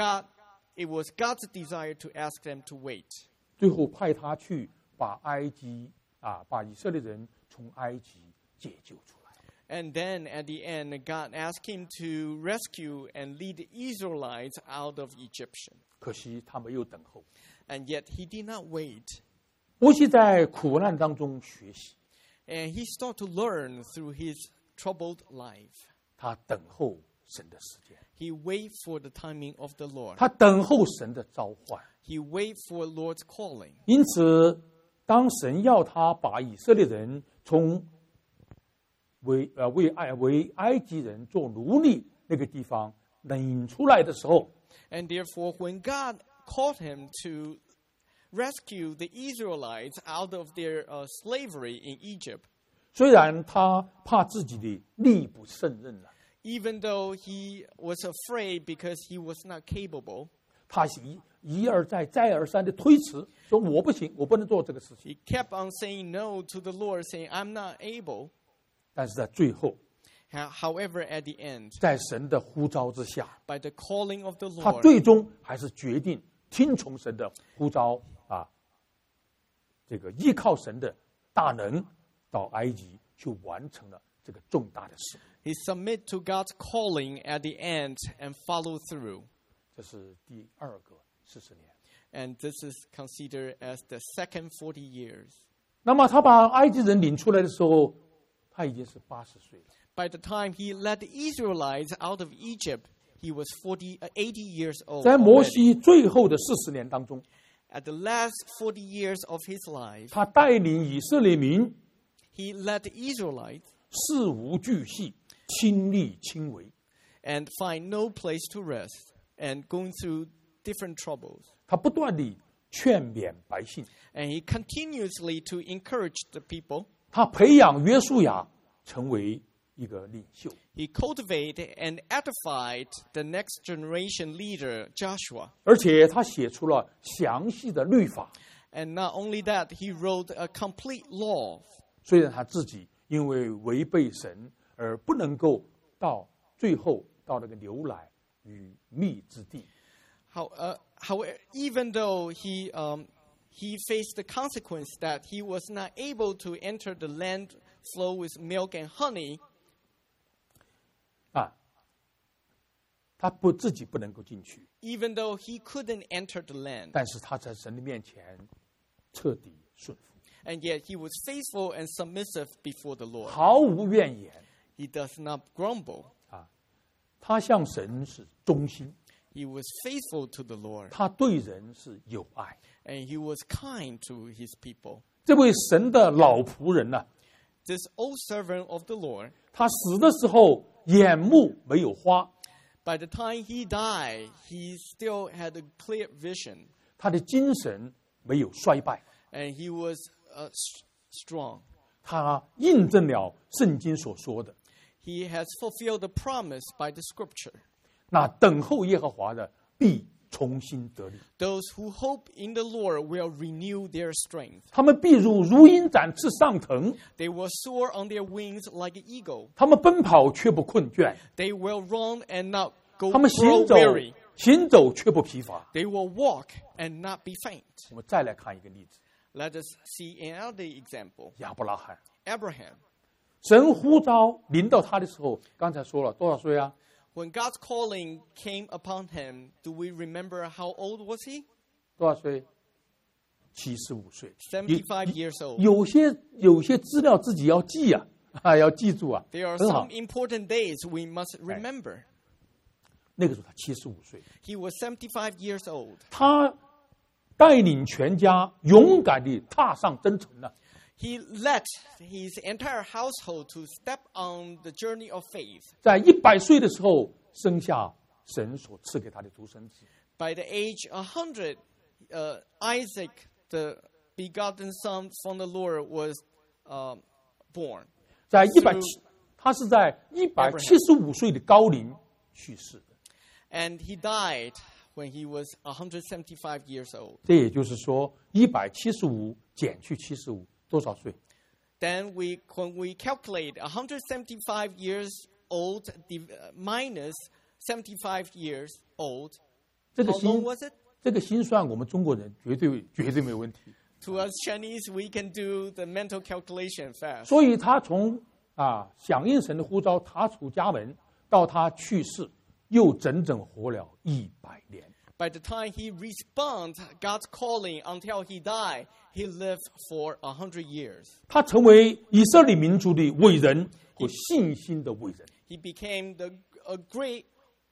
it was God's desire to ask them to wait. 最后派他去把把以色列人从埃及解救出来。 And then at the end, God asked him to rescue and lead the Israelites out of Egyptian. 可惜他没有等候。 And yet he did not wait. 摩西在苦难当中学习， And he started to learn through his troubled life. 他等候神的时间， He waited for the timing of the Lord. 他等候神的召唤。 He waited for Lord's calling. 因此，当神要他把以色列人从为埃及人做奴隶那个地方领出来的时候， And therefore, when God called him to rescue the Israelites out of their slavery in Egypt, 虽然他怕自己的力不胜任了， even though he was afraid because he was not capable, 他一而再再而三的推辞，说我不行，我不能做这个事情。 he kept on saying no to the Lord, saying, I'm not able. 但是在最后， However, at the end, 在神的呼召之下， by the calling of the 他 Lord, 最终还是决定听从神的呼召这个依靠神的大能，到埃及去完成了这个重大的事。 he submitted to God's calling at the end and followed through. 这是第二个40年。 And this is considered as the second 40 years. 那么他把埃及人领出来的时候，他已经是80岁了。 By the time he led the Israelites out of Egypt, he was 80 years old. 在摩 already. 西最后的40年当中， At the last 40 years of his life, 他带领以色列民 he led the Israelites 事无巨细，亲力亲为。 and find no place to rest and going through different troubles. 他不断地劝勉百姓， And he continuously to encourage the people. 他培养约书亚成为一个领袖。 He cultivated and edified the next generation leader, Joshua. 而且他写出了详细的律法。 And not only that, he wrote a complete law. 虽然他自己因为违背神而不能够到最后到那个牛奶与蜜之地， However, even though he faced the consequence that he was not able to enter the land flow with milk and honey, 他自己不能够进去， even though he couldn't enter the land, 但是他在神的面前彻底顺服， and yet he was faithful and submissive before the Lord. 毫无怨言。 He does not grumble. 他向神是忠心， He was faithful to the Lord, 他对人是有爱。 and he was kind to his people. 这位神的老仆人呢、 this old servant of the Lord, 他死的时候眼目没有花， by the time he died, he still had a clear vision, 他的精神没有衰败， and he was strong. 他印证了圣经所说的， He has fulfilled the promise by the scripture. 那等候耶和华的必重新得力， Those who hope in the Lord will renew their strength. 他们必如鹰展翅上腾， They will soar on their wings like an eagle. 他们奔跑却不困倦， They will run and not grow 他们行走 weary. 行走却不疲乏。 They will walk and not be faint. 我们再来看一个例子， Let us see another example. 亚伯拉罕， Abraham. 神呼召临到他的时候，刚才说了多少岁啊？ When God's calling came upon him, do we remember how old was he? 多少岁？75岁。 75 years old. 有些资料自己要记啊，要记住啊， There are 很好 some。important days we must remember. 那个时候他75岁， He was 75 years old. 他带领全家勇敢地踏上征程了。 He led his entire household to step on the journey of faith. 在100岁的时候，生下神所赐给他的独生子。 By the age 100, Isaac, the begotten son from the Lord, was born. 在他是在175岁的高龄去世的。 And he died when he was 175 years old. 这也就是说，175减去75，多少岁？ Then when we calculate 175 years old minus 75 years old, 这个 how long was it? 这个心算，我们中国人绝对没有问题。 To us Chinese, we can do the mental calculation fast. 所以他从响应神的呼召，踏出家门，到他去世，又整整活了100年。 By the time he responded God's calling until he died, he lived for 100 years. 他成为以色列民族的伟人和信心的伟人。 He became a great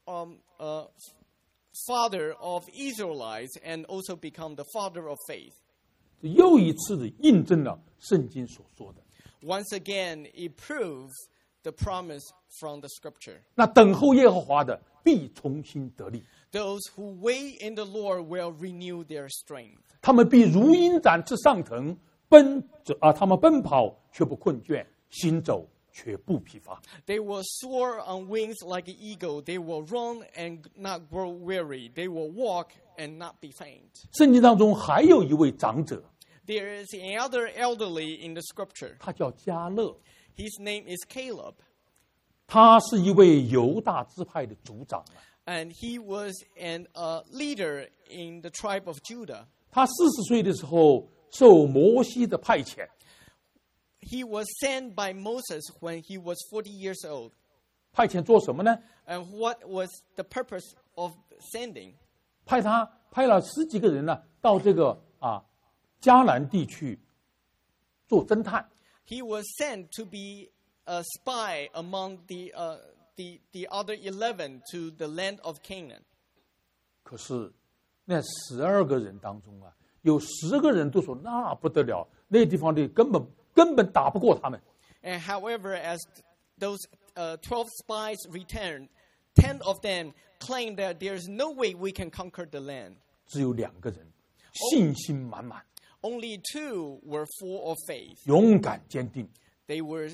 father of Israelites and also become the father of faith. 又一次的印证了圣经所说的。 Once again, it proves the promise from the scripture. 那等候耶和华的必重新得力， Those who wait in the Lord will renew their strength. 他们必如鹰展翅上腾，他们奔跑却不困倦，行走却不疲乏。 They will soar on wings like an eagle. They will run and not grow weary. They will walk and not be faint. 圣经当中还有一位长者， There is another elderly in the scripture. 他叫迦勒， His name is Caleb. 他是一位犹大支派的族长。 And he was a leader in the tribe of Judah. 他40岁的时候受摩西的派遣， He was sent by Moses when he was 40 years old. 派遣做什么呢？ And what was the purpose of sending? 派了10几个人呢，到这个迦南地区做侦探。 He was sent to be a spy among the other 11 to the land of Canaan. 可是那12个人当中有10个人都说那不得了，那地方的根本打不过他们。 And however, as those 12 spies returned, 10 of them claimed that there is no way we can conquer the land. 只有2个人信心满满， Only 2 were full of faith. 勇敢坚定， They were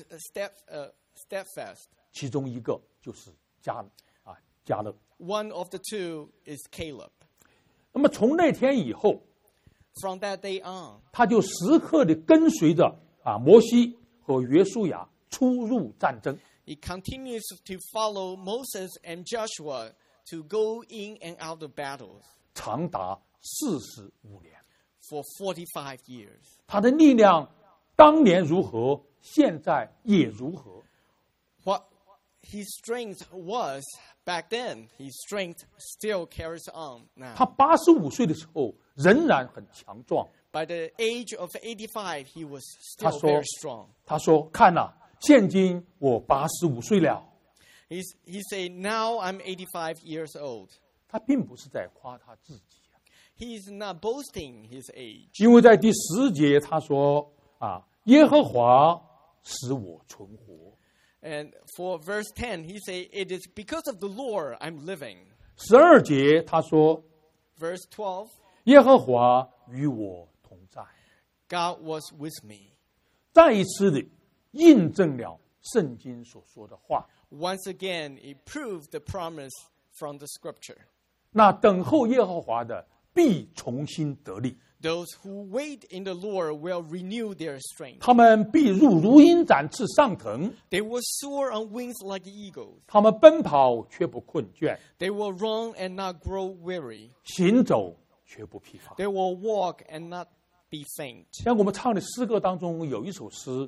steadfast. 其中一个就是迦勒。 One of the 2 is Caleb. 那么从那天以后， From that day on, 他就时刻的跟随着摩西和约书亚出入战争。 he continues to follow Moses and Joshua to go in and out of battles 长达45年。 for 45 years. 他的力量当年如何，现在也如何。 What his strength was back then, his strength still carries on 他 now. 85岁的时候仍然很强壮。 By the age of 85, he was 他 still 说 very strong. 他说：“看现今我85岁了。” He said, now I'm 85 years old. 他并不是在夸他自己， He is not boasting his age. 因为在第10节他说：“耶和华使我存活。 And for verse 10, he say, it is because of the Lord I'm living. 12节他说 Verse 12, 耶和华与我同在， God was with me. 再一次的印证了圣经所说的话。 Once again, he proved the promise from the scripture. 那等候耶和华的必重新得力， Those who wait in the Lord will renew their strength. 他们必如如鹰展翅上腾， They will soar on wings like eagles. 他们奔跑却不困倦， They will run and not grow weary. 行走却不疲乏。 They will walk and not be faint. 像我们唱的诗歌当中有一首诗，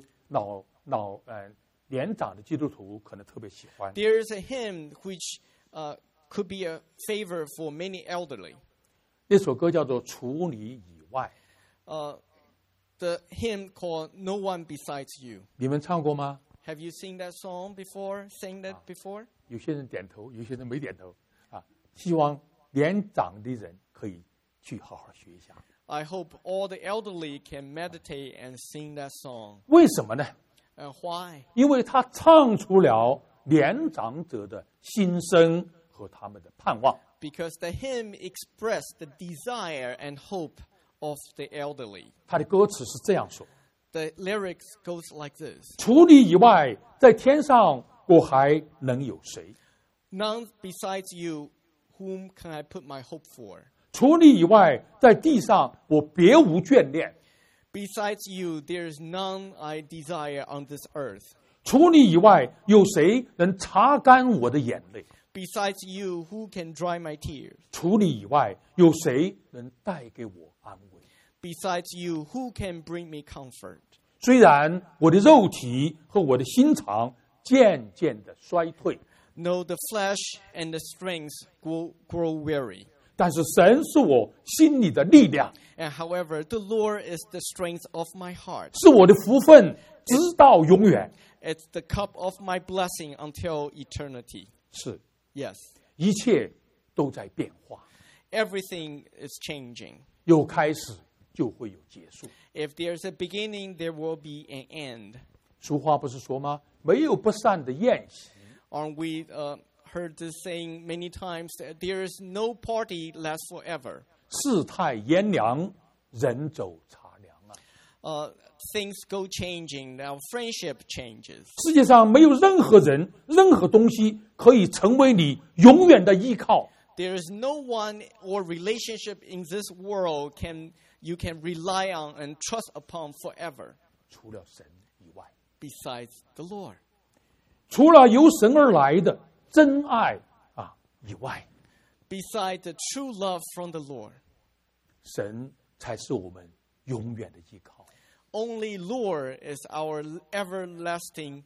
年长的基督徒可能特别喜欢。 There is a hymn which could be a favor for many elderly. 那首歌叫做《除你以外》， The hymn called No One Besides You. 你们唱过吗？ Have you seen that song before? Sang that before? 有些人点头，有些人没点头啊。希望年长的人可以去好好学一下。 I hope all the elderly can meditate and sing that song. 为什么呢？ And why? 因为他唱出了年长者的心声和他们的盼望。 Because the hymn expressed the desire and hope of the elderly. 他的歌词是这样说 The lyrics goes like this. 除你以外，在天上我还能有谁？ None besides you, whom can I put my hope for? 除你以外，在地上我别无眷恋。 Besides you, there is none I desire on this earth. 除你以外，有谁能擦干我的眼泪？ Besides you, who can dry my tears? 除你以外，有谁能带给我安慰？ Besides you, who can bring me comfort? 虽然我的肉体和我的心肠渐渐的衰退， No, the flesh and the strength grow weary. 但是神是我心里的力量， And however, the Lord is the strength of my heart. 是我的福分，直到永远。 It's the cup of my blessing until eternity. 是， Yes, 一切都在变化， everything is changing. 有开始就会有结束。 If there's a beginning, there will be an end. 俗话不是说吗？没有不散的宴席。 Aren't we heard this saying many times that there is no party lasts forever? 世态炎凉，人走茶凉啊！ Things go changing. Now friendship changes. 世界上没有任何人、任何东西可以成为你永远的依靠。 There is no one or relationship in this world you can rely on and trust upon forever 除了神以外， besides the Lord. 除了由神而来的真爱以外， Besides the true love from the Lord. 神才是我们永远的依靠。 Only Lord is our everlasting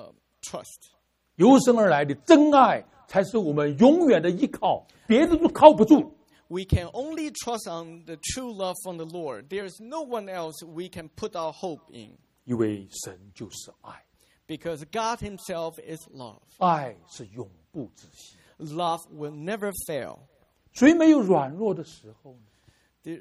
trust. 由神而来的真爱才是我们永远的依靠，别的都靠不住。 We can only trust on the true love from the Lord. There is no one else we can put our hope in. 因为神就是爱， Because God himself is love. 爱是永不止息。 Love will never fail. 谁没有软弱的时候呢？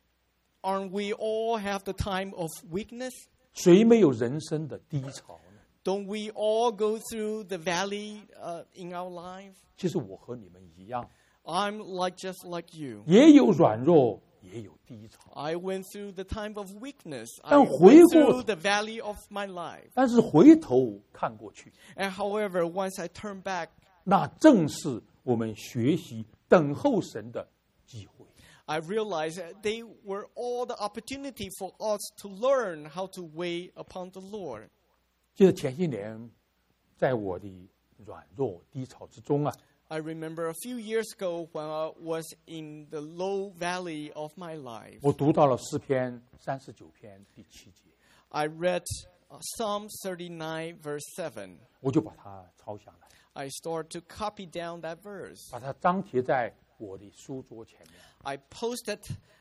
Aren't we all have the time of weakness? 谁没有人生的低潮呢？ Don't we all go through the valley in our life? 其实我和你们一样， I'm just like you. 也有软弱，也有低潮。 I went through the time of weakness. I 但 went 回过 through the valley of my life. 但是回头看过去， And however, once I turn back, 那正是我们学习等候神的机会。 I realized that they were all the opportunity for us to learn how to wait upon the Lord. 记得前些年，在我的软弱低潮之中 I remember a few years ago when I was in the low valley of my life. 我读到了诗篇39篇第7节， I read Psalm 39 verse 7. 我就把它抄下来， I started to copy down that verse. 把它张贴在我的书桌前面。 I posted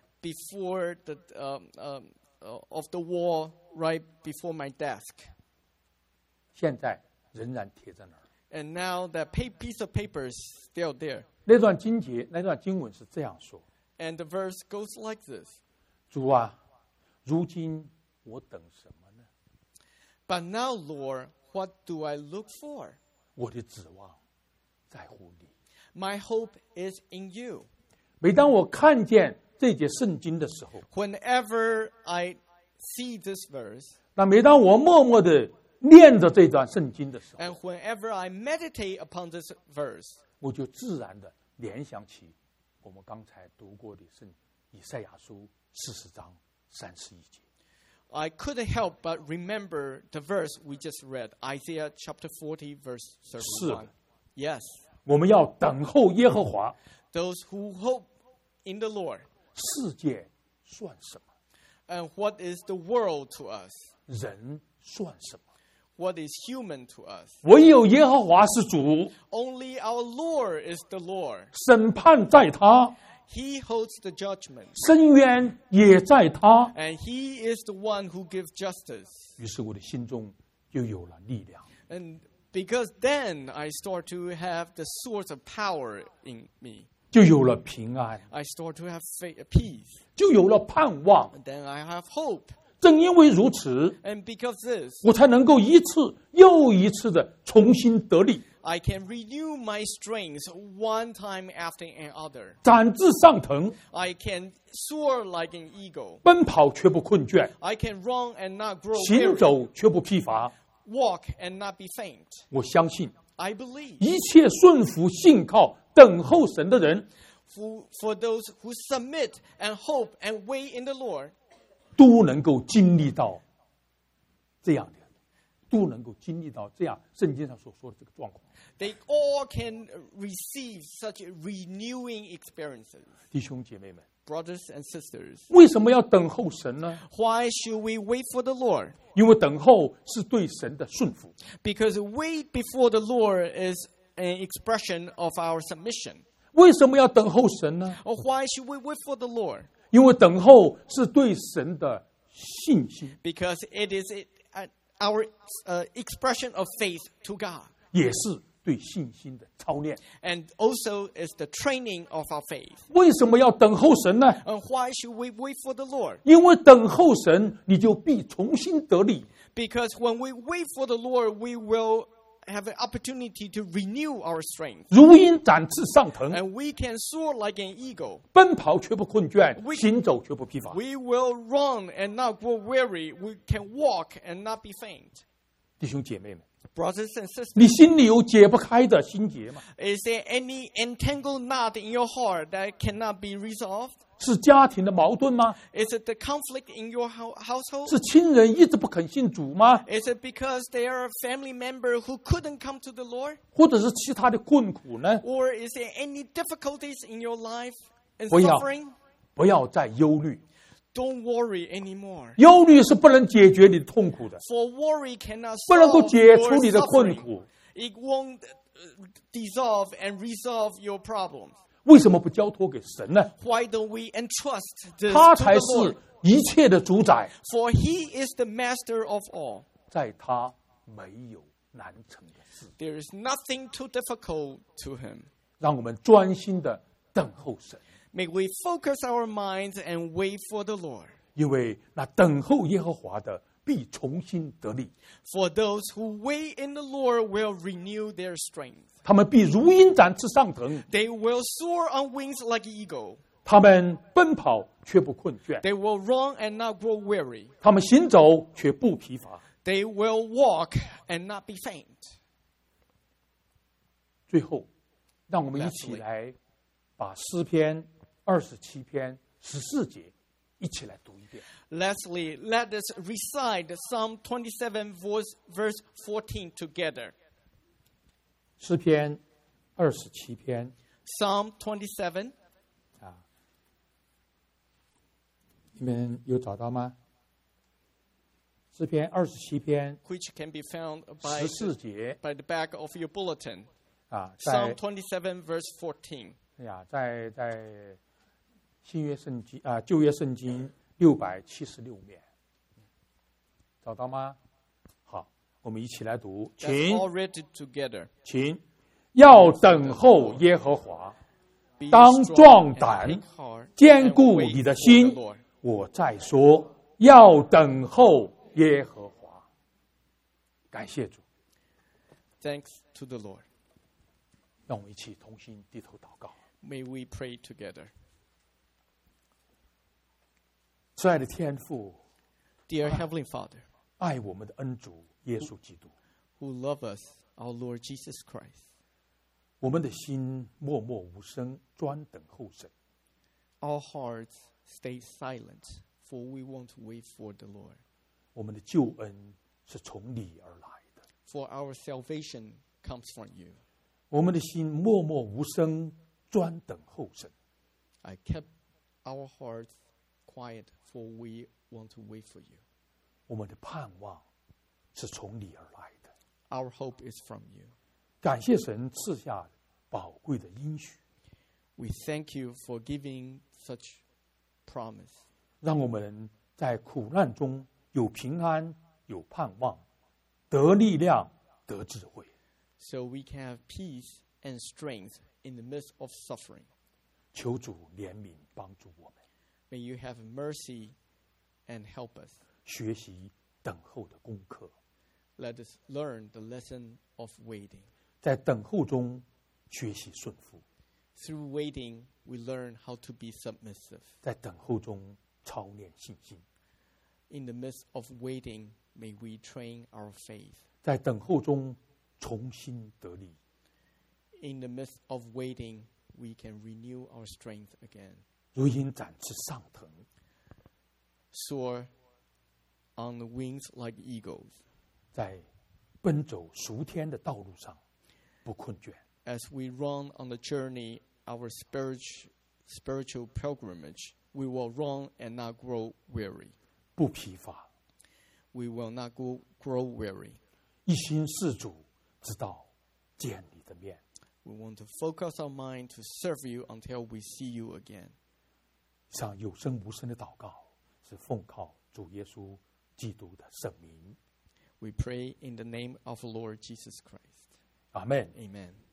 before the of the wall right before my desk. 现在仍然贴在那儿。 And now that piece of paper is still there. 那段经文是这样说： And the verse goes like this. 主啊，如今我等什么呢？ But now, Lord, what do I look for? 我的指望在乎你。 My hope is in you. 每当我看见这节圣经的时候， Whenever I see this verse, 那每当我默默的念着这段圣经的时候， and whenever I meditate upon this verse, 我就自然的联想起我们刚才读过的圣以赛亚书40章31节。 I couldn't help but remember the verse we just read, Isaiah chapter 40, verse 31. Yes, 我们要等候耶和华， those who hope in the Lord. 世界算什么？ And what is the world to us? 人算什么？ What is human to us? 唯有耶和华是主， Only our Lord is the Lord. 审判在他， He holds the judgment, 深渊也在他。 and He is the one who gives justice. 于是我的心中就有了力量。 And because then I start to have the source of power in me. 就有了平安， I start to have peace. 就有了盼望。 And then I have hope. 正因为如此， And because this, 我才能够一次又一次的重新得力， I can renew my strength one time after another. 展翅上腾， I can soar like an eagle. 奔跑却不困倦， I can run and not grow 行 weary. 走却不疲乏。 Walk and not be faint. 我相信， I believe 一切顺服、信靠、等候神的人， for those who submit and hope and wait in the Lord, 都能够经历到这样的，都能够经历到这样圣经上所说的这个状况。 they all can receive such renewing experiences. 弟兄姐妹们， Brothers and sisters, 为什么要等候神呢？ why should we wait for the Lord? 因为等候是对神的顺服。 Because wait before the Lord is an expression of our submission. 为什么要等候神呢？ Or why should we wait for the Lord? 因为等候是对神的信心， Because it is our expression of faith to God. 也是对信心的操练。 And also is the training of our faith. 为什么要等候神呢？ And why should we wait for the Lord? 因为等候神，你就必重新得力。 Because when we wait for the Lord, we will have an opportunity to renew our strength. 如鹰展翅上腾， And we can soar like an eagle. 奔跑却不困倦， We- 行走却不疲乏。 We will run and not grow weary. We can walk and not be faint. 弟兄姐妹们， Brothers and sisters, 你心里有解不开的心结吗？ is there any entangled knot in your heart that cannot be resolved? 是家庭的矛盾吗？ Is it the conflict in your household? 是亲人一直不肯信主吗？ Is it because there are a family member who couldn't come to the Lord? 或者是其他的困苦呢？ Or is there any difficulties in your life and 不要 suffering? 不要再忧虑， Don't worry anymore. 忧虑是不能解决你的痛苦的， For worry cannot 不能够 solve 解 your 除你的困 suffering. 苦。 It won't dissolve and resolve your problems. 为什么不交托给神呢？ Why don't we entrust this 他 to 才 the 是 Lord? 一切的主宰， For He is the master of all. 在他没有难成的事。 There is nothing too difficult to Him. 让我们专心的等候神， May we focus our minds and wait for the Lord. 因为那等候耶和华的必重新得力， For those who wait in the Lord will renew their strength. 他们必如鹰展翅上腾， They will soar on wings like eagle. 他们奔跑却不困倦， They will run and not grow weary. 他们行走却不疲乏。 They will walk and not be faint. 最后，让我们一起来把诗篇27篇14节一起来读一遍。 Lastly, let us recite Psalm 27 verse 14 together. 诗篇27篇 Psalm 27. 啊，你们有找到吗？诗篇27篇 Which can be found by 14节 the back of your bulletin. 啊， Psalm 在 27 verse 14. 在新约圣经旧约圣经676面，找到吗？好，我们一起来读， Let's 请 all read it together. 请要等候耶和华， Be 当 strong 壮 and 胆 take heart 坚 and 固 wait 你的 for 心 the Lord.。 我再说，要等候耶和华。 感谢主， Thanks to the Lord. 让我们一起同心低头祷告。 May we pray together. 慈爱的天父， Dear Heavenly Father, 爱我们的恩主耶稣基督， who love us, our Lord Jesus Christ, 我们的心默默无声，专等候神。 our hearts stay silent, for we want to wait for the Lord. 我们的救恩是从你而来的， For our salvation comes from you. 我们的心默默无声，专等候神。 I kept our hearts quiet, for we want to wait for you. 我们的盼望是从你而来的。 Our hope is from you. 感谢神赐下宝贵的应许， We thank you for giving such promise, 让我们在苦难中有平安，有盼望，得力量，得智慧。 so we can have peace and strength in the midst of suffering. 求主怜悯帮助我们， May you have mercy and help us. 学习等候的功课， Let us learn the lesson of waiting. 在等候中学习顺服， Through waiting, we learn how to be submissive. 在等候中操练信心， In the midst of waiting, may we train our faith. 在等候中重新得力， In the midst of waiting, we can renew our strength again. 如鹰展翅上腾， Soar on the wings like eagles. 在奔走属天的道路上不困倦， As we run on the journey, our spiritual pilgrimage, we will run and not grow weary. 不疲乏， We will not grow weary. 一心事主，直到见你的面。 We want to focus our mind to serve you until we see you again. 上有声无声的祷告，是奉靠主耶稣基督的圣名。 We pray in the name of the Lord Jesus Christ. 阿门。 Amen.